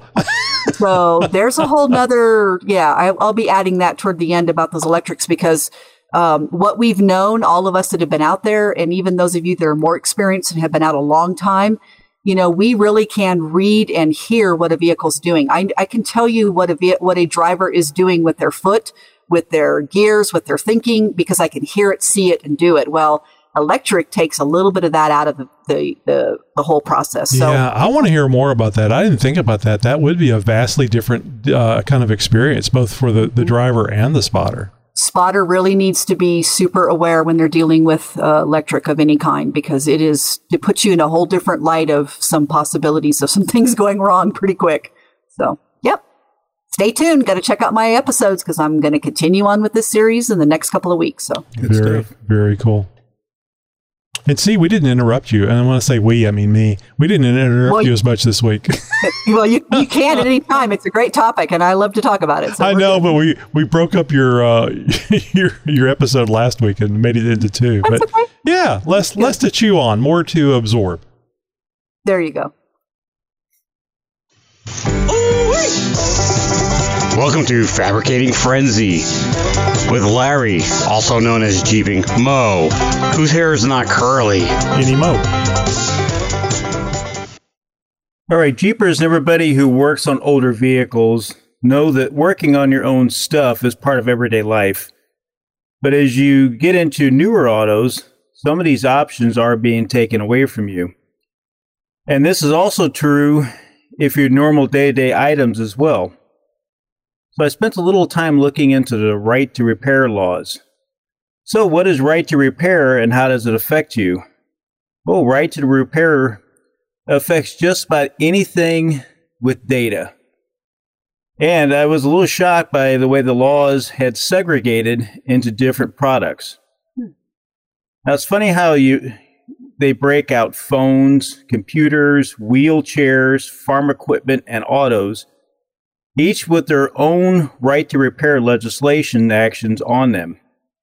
So there's a whole nother, yeah, I, I'll be adding that toward the end about those electrics because um, what we've known, all of us that have been out there, and even those of you that are more experienced and have been out a long time, you know, we really can read and hear what a vehicle's doing. I, I can tell you what a ve- what a driver is doing with their foot, with their gears, with their thinking, because I can hear it, see it, and do it. Well, electric takes a little bit of that out of the the, the, the whole process. So Yeah, I want to hear more about that. I didn't think about that. That would be a vastly different uh, kind of experience, both for the, the driver and the spotter. spotter really needs to be super aware when they're dealing with uh, electric of any kind, because it is, it puts you in a whole different light of some possibilities of some things going wrong pretty quick. So, yep. Stay tuned. Got to check out my episodes because I'm going to continue on with this series in the next couple of weeks. So, Good very, stuff. very cool. And see, we didn't interrupt you. And I want to say we, I mean me. We didn't interrupt Well, you as much this week. well, you, you can at any time. It's a great topic and I love to talk about it. So I we're know, good. but we, we broke up your uh, your your episode last week and made it into two. That's but okay. yeah, less Good. less to chew on, more to absorb. There you go. Welcome to Fabricating Frenzy with Larry, also known as Jeeping Mo, whose hair is not curly. Any mo. All right, Jeepers and everybody who works on older vehicles know that working on your own stuff is part of everyday life. But as you get into newer autos, some of these options are being taken away from you. And this is also true if your normal day-to-day items as well. So I spent a little time looking into the right to repair laws. So what is right to repair and how does it affect you? Well, right to repair affects just about anything with data. And I was a little shocked by the way the laws had segregated into different products. Now, it's funny how you they break out phones, computers, wheelchairs, farm equipment, and autos, each with their own right to repair legislation actions on them.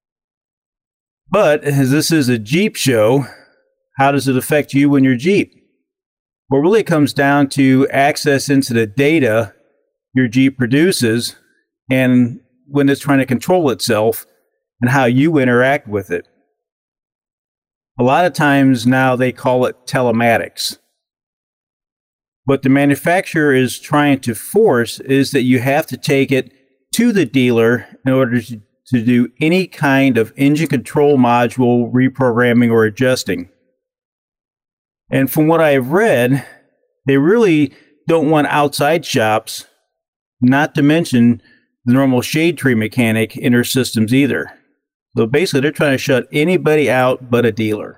But as this is a Jeep show, how does it affect you when you're Jeep? Well, it really comes down to access into the data your Jeep produces and when it's trying to control itself and how you interact with it. A lot of times now they call it telematics. What the manufacturer is trying to force is that you have to take it to the dealer in order to, to do any kind of engine control module reprogramming or adjusting. And from what I've read, they really don't want outside shops, not to mention the normal shade tree mechanic in their systems either. So basically, they're trying to shut anybody out but a dealer.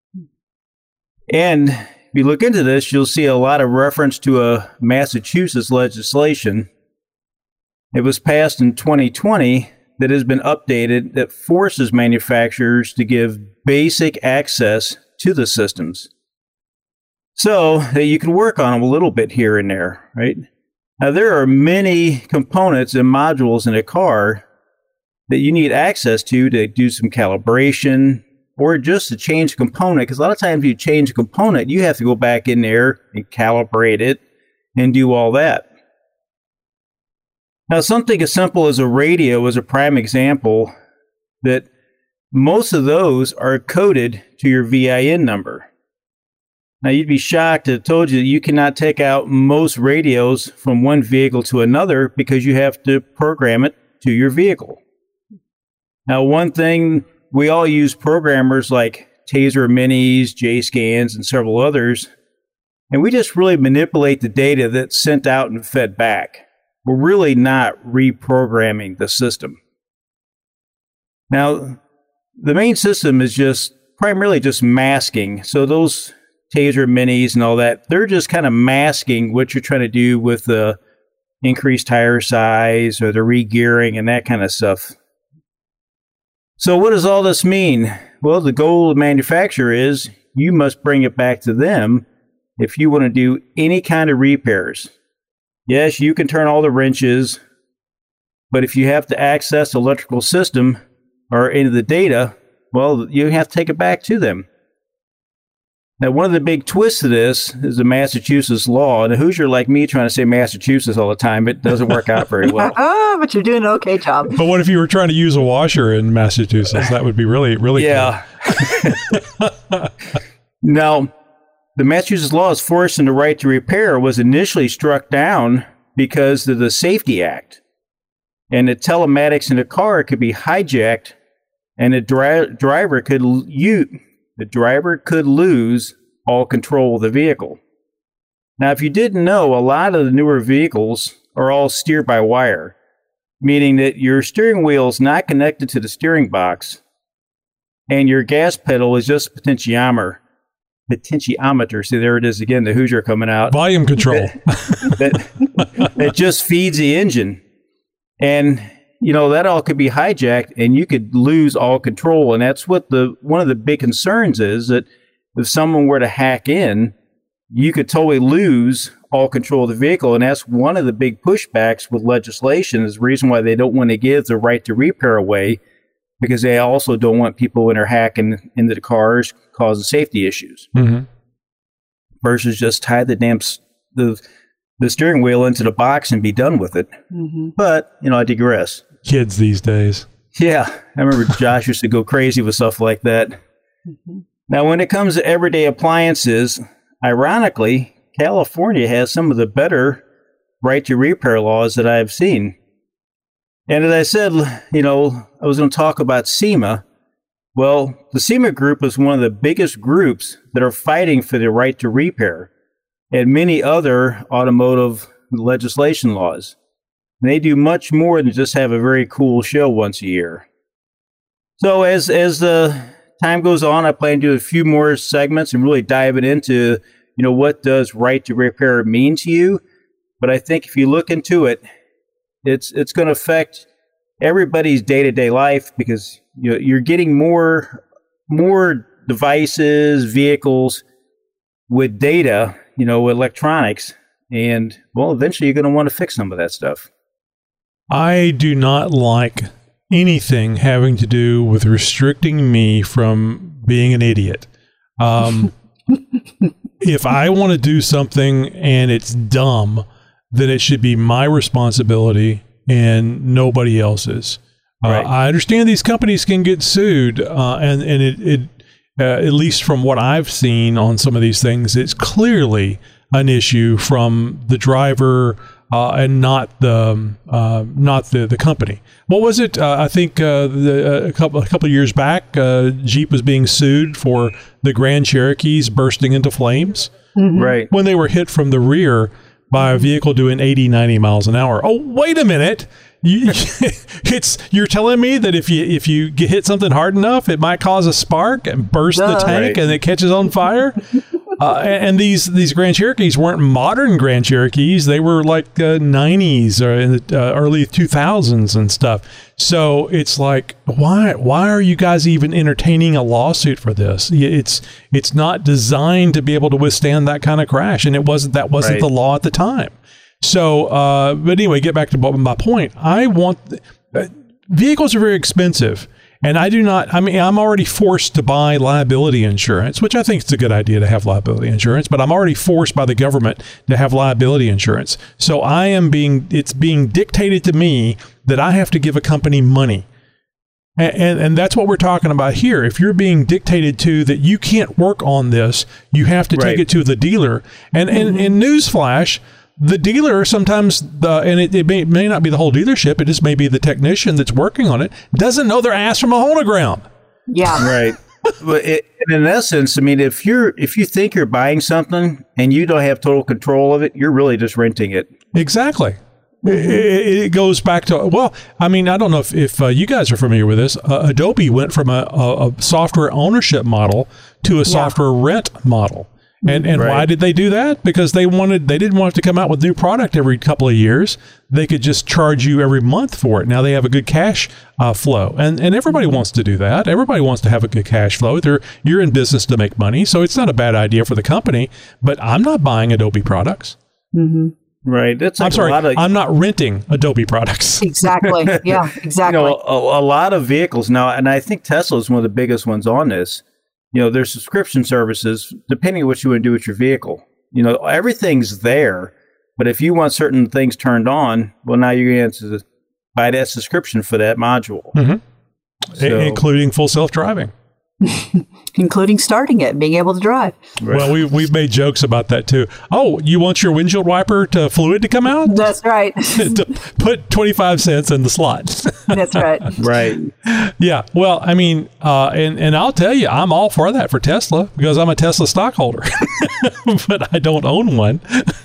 And if you look into this, you'll see a lot of reference to a Massachusetts legislation. It was passed in twenty twenty that has been updated that forces manufacturers to give basic access to the systems so that you can work on them a little bit here and there, right? Now, there are many components and modules in a car that you need access to to do some calibration or just to change a component. Because a lot of times you change a component, you have to go back in there and calibrate it and do all that. Now, something as simple as a radio is a prime example that most of those are coded to your V I N number. Now, you'd be shocked if I told you that you cannot take out most radios from one vehicle to another because you have to program it to your vehicle. Now, one thing, we all use programmers like Taser Minis, J-Scans, and several others, and we just really manipulate the data that's sent out and fed back. We're really not reprogramming the system. Now, the main system is just primarily just masking. So those Taser Minis and all that, they're just kind of masking what you're trying to do with the increased tire size or the re-gearing and that kind of stuff. So what does all this mean? Well, the goal of the manufacturer is you must bring it back to them if you want to do any kind of repairs. Yes, you can turn all the wrenches, but if you have to access the electrical system or into the data, well, you have to take it back to them. Now, one of the big twists to this is the Massachusetts law. And a Hoosier like me trying to say Massachusetts all the time, it doesn't work out very well. Oh, but you're doing an okay job. But what if you were trying to use a washer in Massachusetts? That would be really, really yeah. cool. Now, the Massachusetts law is forcing the right to repair was initially struck down because of the Safety Act. And the telematics in a car could be hijacked, and the dri- driver could use... the driver could lose all control of the vehicle. Now, if you didn't know, a lot of the newer vehicles are all steer-by-wire, meaning that your steering wheel is not connected to the steering box, and your gas pedal is just a potentiometer. Potentiometer. See, there it is again, the Hoosier coming out. Volume control. That, that, that just feeds the engine. And you know, that all could be hijacked and you could lose all control. And that's what the one of the big concerns is, that if someone were to hack in, you could totally lose all control of the vehicle. And that's one of the big pushbacks with legislation, is the reason why they don't want to give the right to repair away, because they also don't want people when they're hacking into the cars causing safety issues. Mm-hmm. Versus just tie the damn the, the steering wheel into the box and be done with it. Mm-hmm. But, you know, I digress. Kids these days. Yeah. I remember Josh used to go crazy with stuff like that. Mm-hmm. Now, when it comes to everyday appliances, ironically, California has some of the better right to repair laws that I've seen. And as I said, you know, I was going to talk about SEMA. Well, the SEMA group is one of the biggest groups that are fighting for the right to repair and many other automotive legislation laws. And they do much more than just have a very cool show once a year. So as as the time goes on, I plan to do a few more segments and really diving into, you know, what does right to repair mean to you? But I think if you look into it, It's it's going to affect everybody's day-to-day life because you know, you're getting more more devices, vehicles with data, you know, with electronics, and well, eventually you're going to want to fix some of that stuff. I do not like anything having to do with restricting me from being an idiot. Um, if I want to do something and it's dumb, then it should be my responsibility and nobody else's. Right. Uh, I understand these companies can get sued, uh, and and it, it uh, at least from what I've seen on some of these things, it's clearly an issue from the driver uh, and not the uh, not the, the company. What was it? Uh, I think uh, the, uh, a couple a couple of years back, uh, Jeep was being sued for the Grand Cherokees bursting into flames. Mm-hmm. Right. When they were hit from the rear by a vehicle doing eighty, ninety miles an hour. Oh, wait a minute. You, it's you're telling me that if you if you get hit something hard enough, it might cause a spark and burst Duh. the tank Right. and it catches on fire? Uh, and, and these these Grand Cherokees weren't modern Grand Cherokees. They were like uh, nineties or in the uh, early two thousands and stuff. So it's like, why why are you guys even entertaining a lawsuit for this? It's it's not designed to be able to withstand that kind of crash, and it wasn't that wasn't Right. the law at the time. So, uh, but anyway, get back to my point. I want uh, vehicles are very expensive. And I do not, I mean, I'm already forced to buy liability insurance, which I think it's a good idea to have liability insurance, but I'm already forced by the government to have liability insurance. So I am being, it's being dictated to me that I have to give a company money. And, and, and that's what we're talking about here. If you're being dictated to that you can't work on this, you have to take Right. it to the dealer. And, and, and newsflash, the dealer sometimes, the, and it, it may, may not be the whole dealership, it just may be the technician that's working on it, doesn't know their ass from a hole in the ground. Yeah. Right. But it, and in essence, I mean, if you're if you think you're buying something and you don't have total control of it, you're really just renting it. Exactly. It, it, it goes back to, well, I mean, I don't know if, if uh, you guys are familiar with this. Uh, Adobe went from a, a, a software ownership model to a software rent model. And and Right. why did they do that? Because they wanted they didn't want to come out with new product every couple of years. They could just charge you every month for it. Now they have a good cash uh, flow, and and everybody wants to do that. Everybody wants to have a good cash flow. They're you're in business to make money, so it's not a bad idea for the company. But I'm not buying Adobe products. Mm-hmm. Right. That's like I'm sorry, a lot of, I'm not renting Adobe products. Exactly. Yeah, exactly. you know, a, a lot of vehicles now, and I think Tesla is one of the biggest ones on this. You know, there's subscription services, depending on what you want to do with your vehicle. You know, everything's there, but if you want certain things turned on, well, now you're going to have to buy that subscription for that module. Mm-hmm. So- I- including full self-driving. Including starting it, being able to drive. Well, we, we've made jokes about that too. Oh, you want your windshield wiper to fluid to come out? That's right. To put twenty-five cents in the slot. That's right. Right. Yeah. Well, I mean, uh, and, and I'll tell you, I'm all for that for Tesla because I'm a Tesla stockholder, but I don't own one.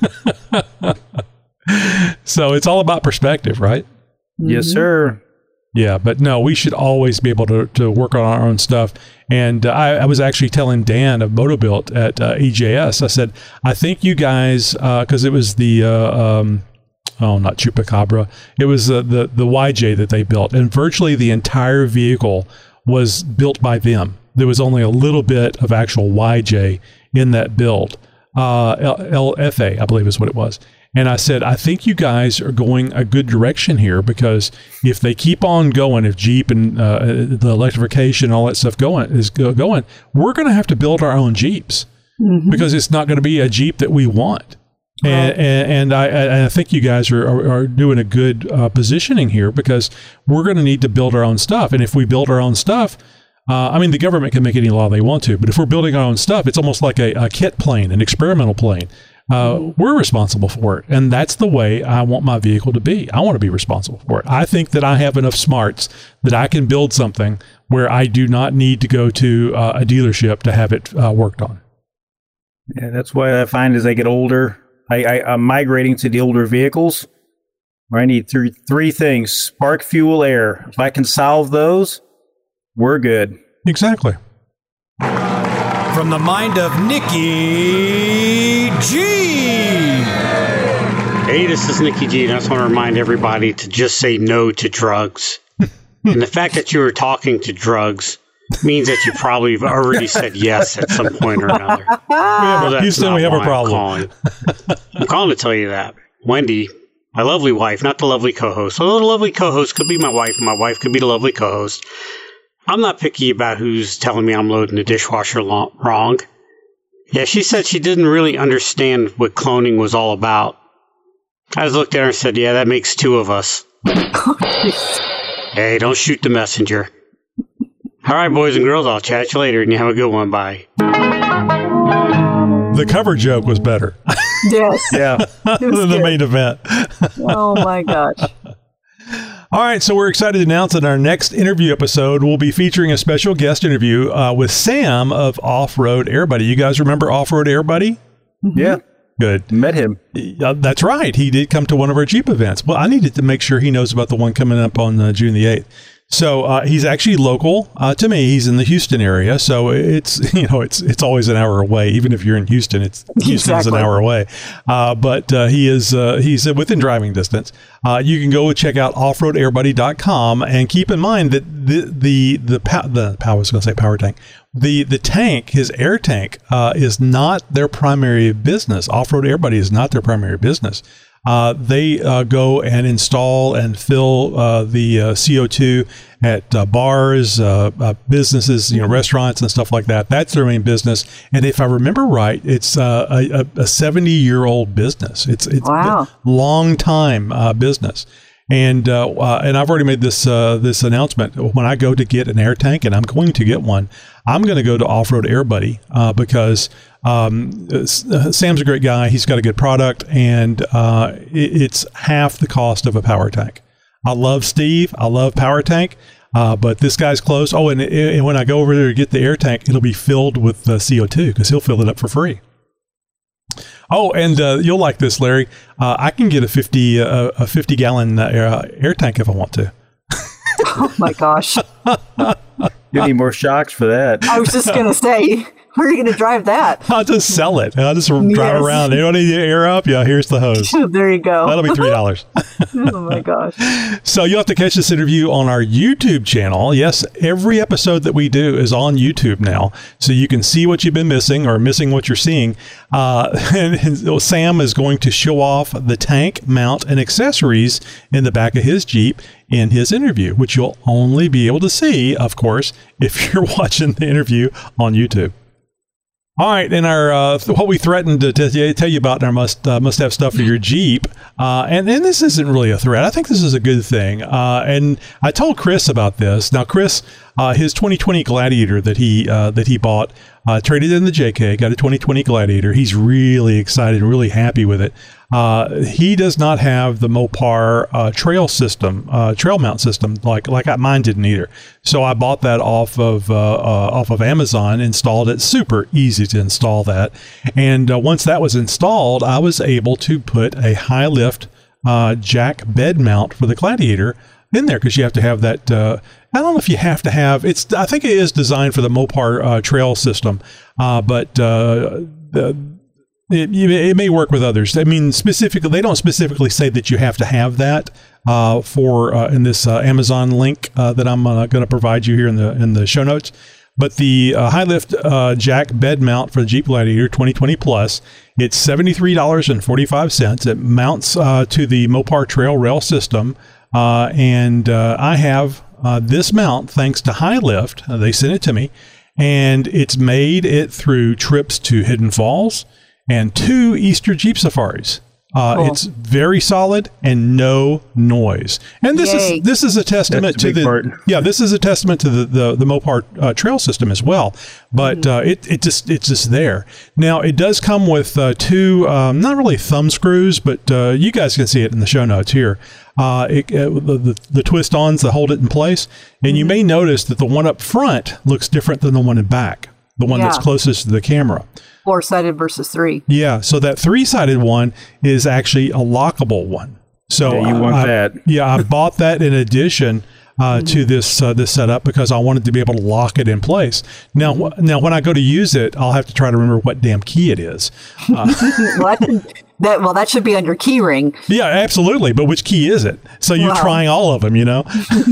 So it's all about perspective, right? Yes, sir. Yeah, but no, we should always be able to, to work on our own stuff. And uh, I, I was actually telling Dan of MotoBuilt at uh, E J S, I said, I think you guys, because uh, it was the, uh, um, oh, not Chupacabra, it was uh, the, the Y J that they built. And virtually the entire vehicle was built by them. There was only a little bit of actual Y J in that build. Uh, L F A, I believe is what it was. And I said, I think you guys are going a good direction here because if they keep on going, if Jeep and uh, the electrification, all that stuff going is go- going, we're going to have to build our own Jeeps mm-hmm. because it's not going to be a Jeep that we want. Right. And, and, and I, I think you guys are, are, are doing a good uh, positioning here because we're going to need to build our own stuff. And if we build our own stuff, uh, I mean, the government can make any law they want to, but if we're building our own stuff, it's almost like a, a kit plane, an experimental plane. Uh, we're responsible for it. And that's the way I want my vehicle to be. I want to be responsible for it. I think that I have enough smarts that I can build something where I do not need to go to uh, a dealership to have it uh, worked on. Yeah, that's what I find as I get older. I, I, I'm migrating to the older vehicles where I need three, three things: spark, fuel, air. If I can solve those, we're good. Exactly. From the mind of Nikki G. Hey, this is Nikki G, and I just want to remind everybody to just say no to drugs. And the fact that you were talking to drugs means that you probably have already said yes at some point or another. Well, Houston, we have a problem. I'm calling. I'm calling to tell you that. Wendy, my lovely wife, not the lovely co-host. Although the lovely co-host could be my wife, and my wife could be the lovely co-host. I'm not picky about who's telling me I'm loading the dishwasher lo- wrong. Yeah, she said she didn't really understand what cloning was all about. I just looked at her and said, yeah, that makes two of us. Hey, don't shoot the messenger. All right, boys and girls, I'll chat you later, and you have a good one. Bye. The cover joke was better Yes. Yeah. It was than the good. main event. Oh my gosh. All right, so we're excited to announce that our next interview episode will be featuring a special guest interview uh, with Sam of Off-Road Air Buddy. You guys remember Off-Road Air Buddy? Yeah. Good. Met him. Uh, that's right. He did come to one of our Jeep events. Well, I needed to make sure he knows about the one coming up on uh, June the eighth. So uh, he's actually local uh, to me. He's in the Houston area, so it's you know it's it's always an hour away. Even if you're in Houston, it's Houston is Exactly. an hour away. Uh, but uh, he is uh, he's within driving distance. Uh, you can go check out off road air buddy dot com and keep in mind that the the the pow- the power I was going to say power tank. The the tank, his air tank, uh, is not their primary business. Off-Road Air Buddy is not their primary business. Uh, they uh, go and install and fill uh, the uh, C O two at uh, bars, uh, uh, businesses, you know, restaurants and stuff like that. That's their main business. And if I remember right, it's uh, a, a seventy-year-old business. It's it's Wow. a long time uh, business. And uh, uh, and I've already made this uh, this announcement. When I go to get an air tank, and I'm going to get one, I'm going to go to Off-Road Air Buddy uh, because um, uh, Sam's a great guy. He's got a good product, and uh, it, it's half the cost of a power tank. I love Steve. I love power tank. Uh, but this guy's close. Oh, and, and when I go over there to get the air tank, it'll be filled with uh, C O two because he'll fill it up for free. Oh, and uh, you'll like this, Larry. Uh, I can get a fifty uh, a fifty gallon uh, air, air tank if I want to. Oh my gosh. You need more shocks for that. I was just going to say, where are you going to drive that? I'll just sell it. I'll just drive Yes. around. Anyone need to air up? Yeah, here's the hose. There you go. That'll be three dollars. Oh my gosh. So you'll have to catch this interview on our YouTube channel. Yes, every episode that we do is on YouTube now, so you can see what you've been missing or missing what you're seeing. Uh, and, and Sam is going to show off the tank, mount, and accessories in the back of his Jeep in his interview, which you'll only be able to see, of course, if you're watching the interview on YouTube. All right, and our uh, th- what we threatened to, to tell you about in our must uh, must have stuff for your Jeep, uh, and and this isn't really a threat. I think this is a good thing. Uh, and I told Chris about this. Now, Chris, uh, his twenty twenty Gladiator that he uh, that he bought, uh, traded in the J K, got a twenty twenty Gladiator. He's really excited, really happy with it. Uh, he does not have the Mopar uh, trail system, uh, trail mount system, like like I, mine didn't either. So I bought that off of uh, uh, off of Amazon, installed it. Super easy to install that, and uh, once that was installed, I was able to put a high lift uh, jack bed mount for the Gladiator in there because you have to have that. Uh, I don't know if you have to have it's. I think it is designed for the Mopar uh, trail system, uh, but uh, the. It, it may work with others. I mean, specifically, they don't specifically say that you have to have that uh, for uh, in this uh, Amazon link uh, that I'm uh, going to provide you here in the in the show notes. But the uh, high lift uh, jack bed mount for the Jeep Gladiator twenty twenty Plus, it's seventy-three dollars and forty-five cents. It mounts uh, to the Mopar Trail Rail system, uh, and uh, I have uh, this mount thanks to High Lift. Uh, they sent it to me, and it's made it through trips to Hidden Falls and two Easter Jeep Safaris. Uh, Cool. It's very solid and no noise. And this Yay. is this is a testament That's a to big the part. yeah this is a testament to the the, the Mopar uh, trail system as well. But uh, it it just it's just there. Now it does come with uh, two um, not really thumb screws, but uh, you guys can see it in the show notes here. Uh, it, uh, the, the the twist ons that hold it in place, and you may notice that the one up front looks different than the one in back, the one that's Yeah. closest to the camera. Four-sided versus three. Yeah, so that three-sided one is actually a lockable one. So Yeah, you want I, that. Yeah, I bought that in addition uh, to this uh, this setup because I wanted to be able to lock it in place. Now, wh- now when I go to use it, I'll have to try to remember what damn key it is. Uh, Well, that, That well, that should be on your key ring. Yeah, absolutely. But which key is it? So you're Wow. trying all of them, you know?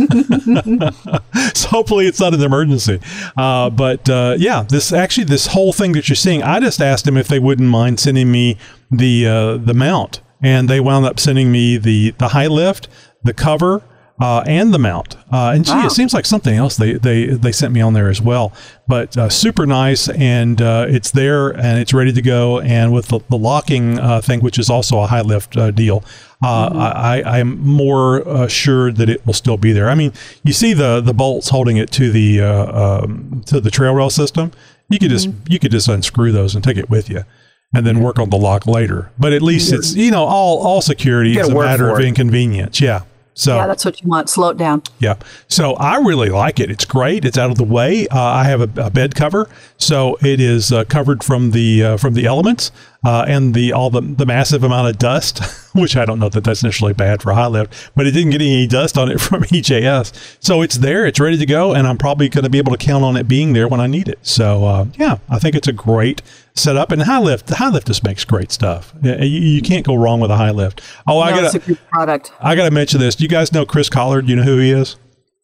So hopefully it's not an emergency. Uh, but uh, yeah, this actually, this whole thing that you're seeing, I just asked them if they wouldn't mind sending me the uh, the mount. And they wound up sending me the, the high lift, the cover, Uh, and the mount. Uh, and gee, Wow. it seems like something else they, they, they sent me on there as well. But uh, super nice, and uh, it's there, and it's ready to go. And with the, the locking uh, thing, which is also a high lift uh, deal, uh, Mm-hmm. I, I'm more assured that it will still be there. I mean, you see the, the bolts holding it to the uh, um, to the trail rail system. You could just you could just unscrew those and take it with you, and then work on the lock later. But at least it's, you know, all all security is a matter of inconvenience. Yeah. So Yeah, that's what you want. Slow it down. yeah. So I really like it. It's great. It's out of the way. Uh, I have a, a bed cover, so it is uh, covered from the uh, from the elements uh, and the all the the massive amount of dust, which I don't know that that's necessarily bad for high lift, but it didn't get any dust on it from E J S. So it's there. It's ready to go, and I'm probably going to be able to count on it being there when I need it. So uh, yeah, I think it's a great setup. And high lift, the high lift just makes great stuff. You, you can't go wrong with a high lift. Oh, I No, got it's a good product. I got to mention this. Do you guys know Chris Collard? You know who he is?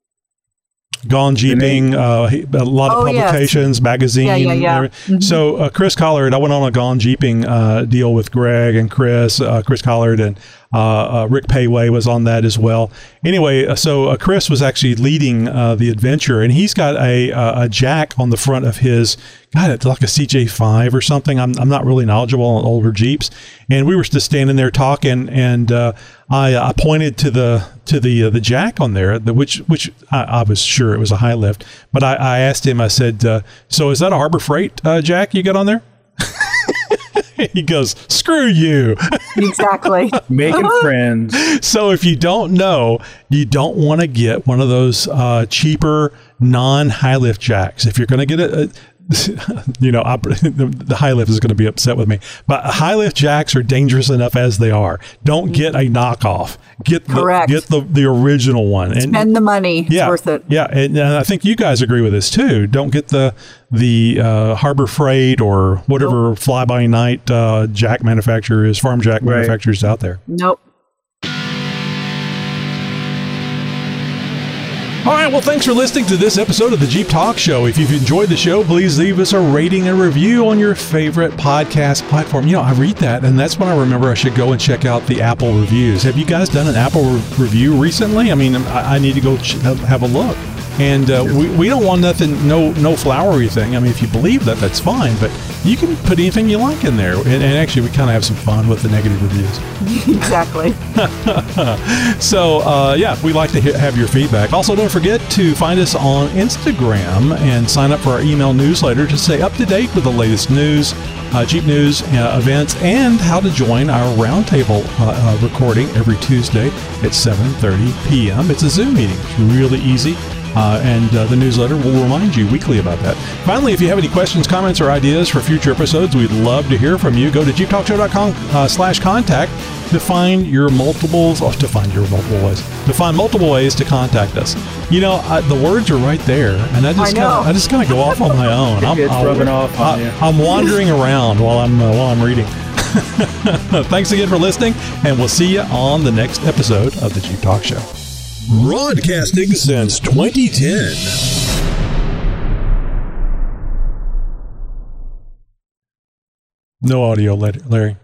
Gone Jeeping, uh, he, a lot of Oh, yes. publications, magazine. Yeah, yeah, yeah. everything. So uh, Chris Collard, I went on a Gone Jeeping uh, deal with Greg and Chris, uh, Chris Collard, and uh, uh, Rick Payway was on that as well. Anyway, uh, so uh, Chris was actually leading uh, the adventure, and he's got a, uh, a jack on the front of his, God, it's like a C J five or something. I'm, I'm not really knowledgeable on older Jeeps. And we were just standing there talking, and uh, I, I pointed to the to the uh, the jack on there, the, which which I, I was sure it was a high lift. But I, I asked him, I said, uh, so is that a Harbor Freight uh, jack you got on there? He goes, screw you. Exactly. Making friends. So if you don't know, you don't want to get one of those uh, cheaper non-high lift jacks. If you're going to get a, a you know, I, the, the high lift is going to be upset with me. But high lift jacks are dangerous enough as they are. Don't get a knockoff. Get the, Correct. get the, the original one. And, Spend the money. It's yeah, worth it. Yeah, and, and I think you guys agree with this too. Don't get the the uh, Harbor Freight or whatever Nope. fly by night uh, jack manufacturers, farm jack Right. manufacturers out there. Nope. All right, well, thanks for listening to this episode of the Jeep Talk Show. If you've enjoyed the show, please leave us a rating and review on your favorite podcast platform. You know, I read that, and that's when I remember I should go and check out the Apple reviews. Have you guys done an Apple re- review recently? I mean, I, I need to go ch- have a look. And uh, we, we don't want nothing, no no flowery thing. I mean, if you believe that, that's fine. But you can put anything you like in there. And, and actually, we kind of have some fun with the negative reviews. Exactly. So, uh, yeah, we like to he- have your feedback. Also, don't forget to find us on Instagram and sign up for our email newsletter to stay up to date with the latest news, uh, Jeep news, uh, events, and how to join our roundtable uh, uh, recording every Tuesday at seven thirty p.m. It's a Zoom meeting. It's really easy. Uh, and uh, the newsletter will remind you weekly about that. Finally, if you have any questions, comments, or ideas for future episodes, we'd love to hear from you. Go to jeep talk show dot com uh, slash contact to find your multiples, oh, to find your multiple ways, to find multiple ways to contact us. You know, I, the words are right there, and I just I know. kinda, I just kind of go off on my own. I'm, It's I'll- rubbing off on I, you. I'm wandering around while I'm uh, while I'm reading. Thanks again for listening, and we'll see you on the next episode of the Jeep Talk Show. Broadcasting since twenty ten. No audio, Larry.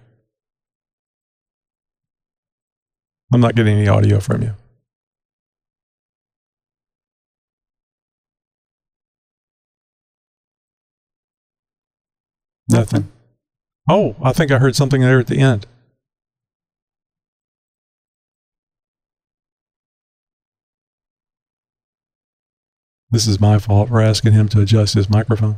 I'm not getting any audio from you. Nothing. Oh, I think I heard something there at the end. This is my fault for asking him to adjust his microphone.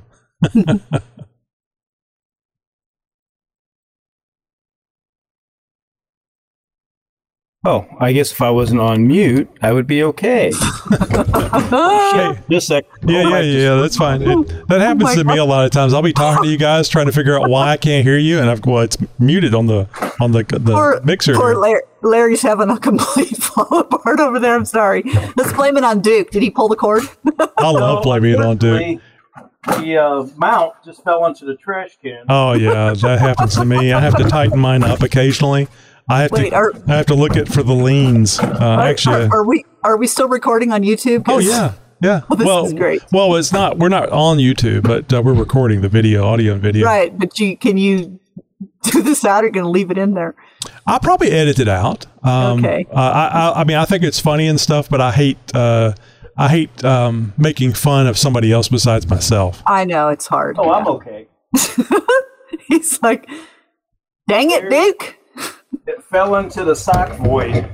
Oh, I guess if I wasn't on mute, I would be okay. Hey, Just a sec. yeah, yeah, yeah, that's fine. It, that happens my to me a lot of times. I'll be talking to you guys, trying to figure out why I can't hear you, and I've well, it's muted on the on the the Poor, mixer. poor here. Larry, Larry's having a complete fall apart over there. I'm sorry. Let's blame it on Duke. Did he pull the cord? I love blaming it on Duke. the uh, mount just fell into the trash can. Oh yeah, that happens to me. I have to tighten mine up occasionally. I have Wait, to. are- I have to look at for the leans. Uh, Are, actually, are, are we are we still recording on YouTube? oh 'Cause- yeah, yeah. Well, this well, is great. well, it's not. We're not on YouTube, but uh, we're recording the video, audio, and video. Right, but you can you do this out or going to leave it in there? I'll probably edit it out. Um, Okay. Uh, I, I, I mean, I think it's funny and stuff, but I hate. Uh, I hate um, making fun of somebody else besides myself. I know it's hard. Oh, yeah. I'm okay. He's like, dang it, Duke. It fell into the sock void.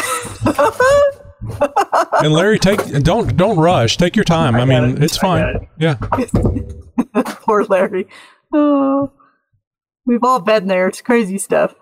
And Larry, take don't don't rush. Take your time. I, got mean, it. it's I fine. got it. Yeah. Poor Larry. Oh, we've all been there. It's crazy stuff.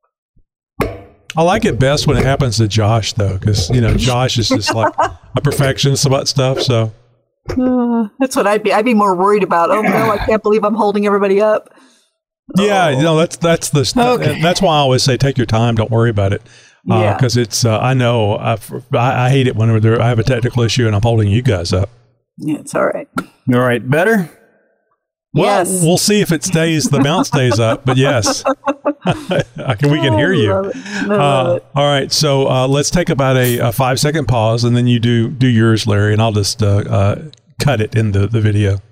I like it best when it happens to Josh, though, because you know Josh is just like a perfectionist about stuff. So Uh, that's what I'd be. I'd be more worried about. Oh no, I can't believe I'm holding everybody up. yeah, you know that's that's the Okay. that's why I always say take your time. Don't worry about it. Yeah. Because it's uh, I know I, I I hate it whenever there, I have a technical issue and I'm holding you guys up. Yeah, it's all right. All right, better? Well, Yes. we'll see if it stays. The mount stays up, but yes, I can. We can hear I you. love it. I love Uh, it. all right, so uh, let's take about a, a five second pause, and then you do do yours, Larry, and I'll just uh, uh, cut it in the, the video.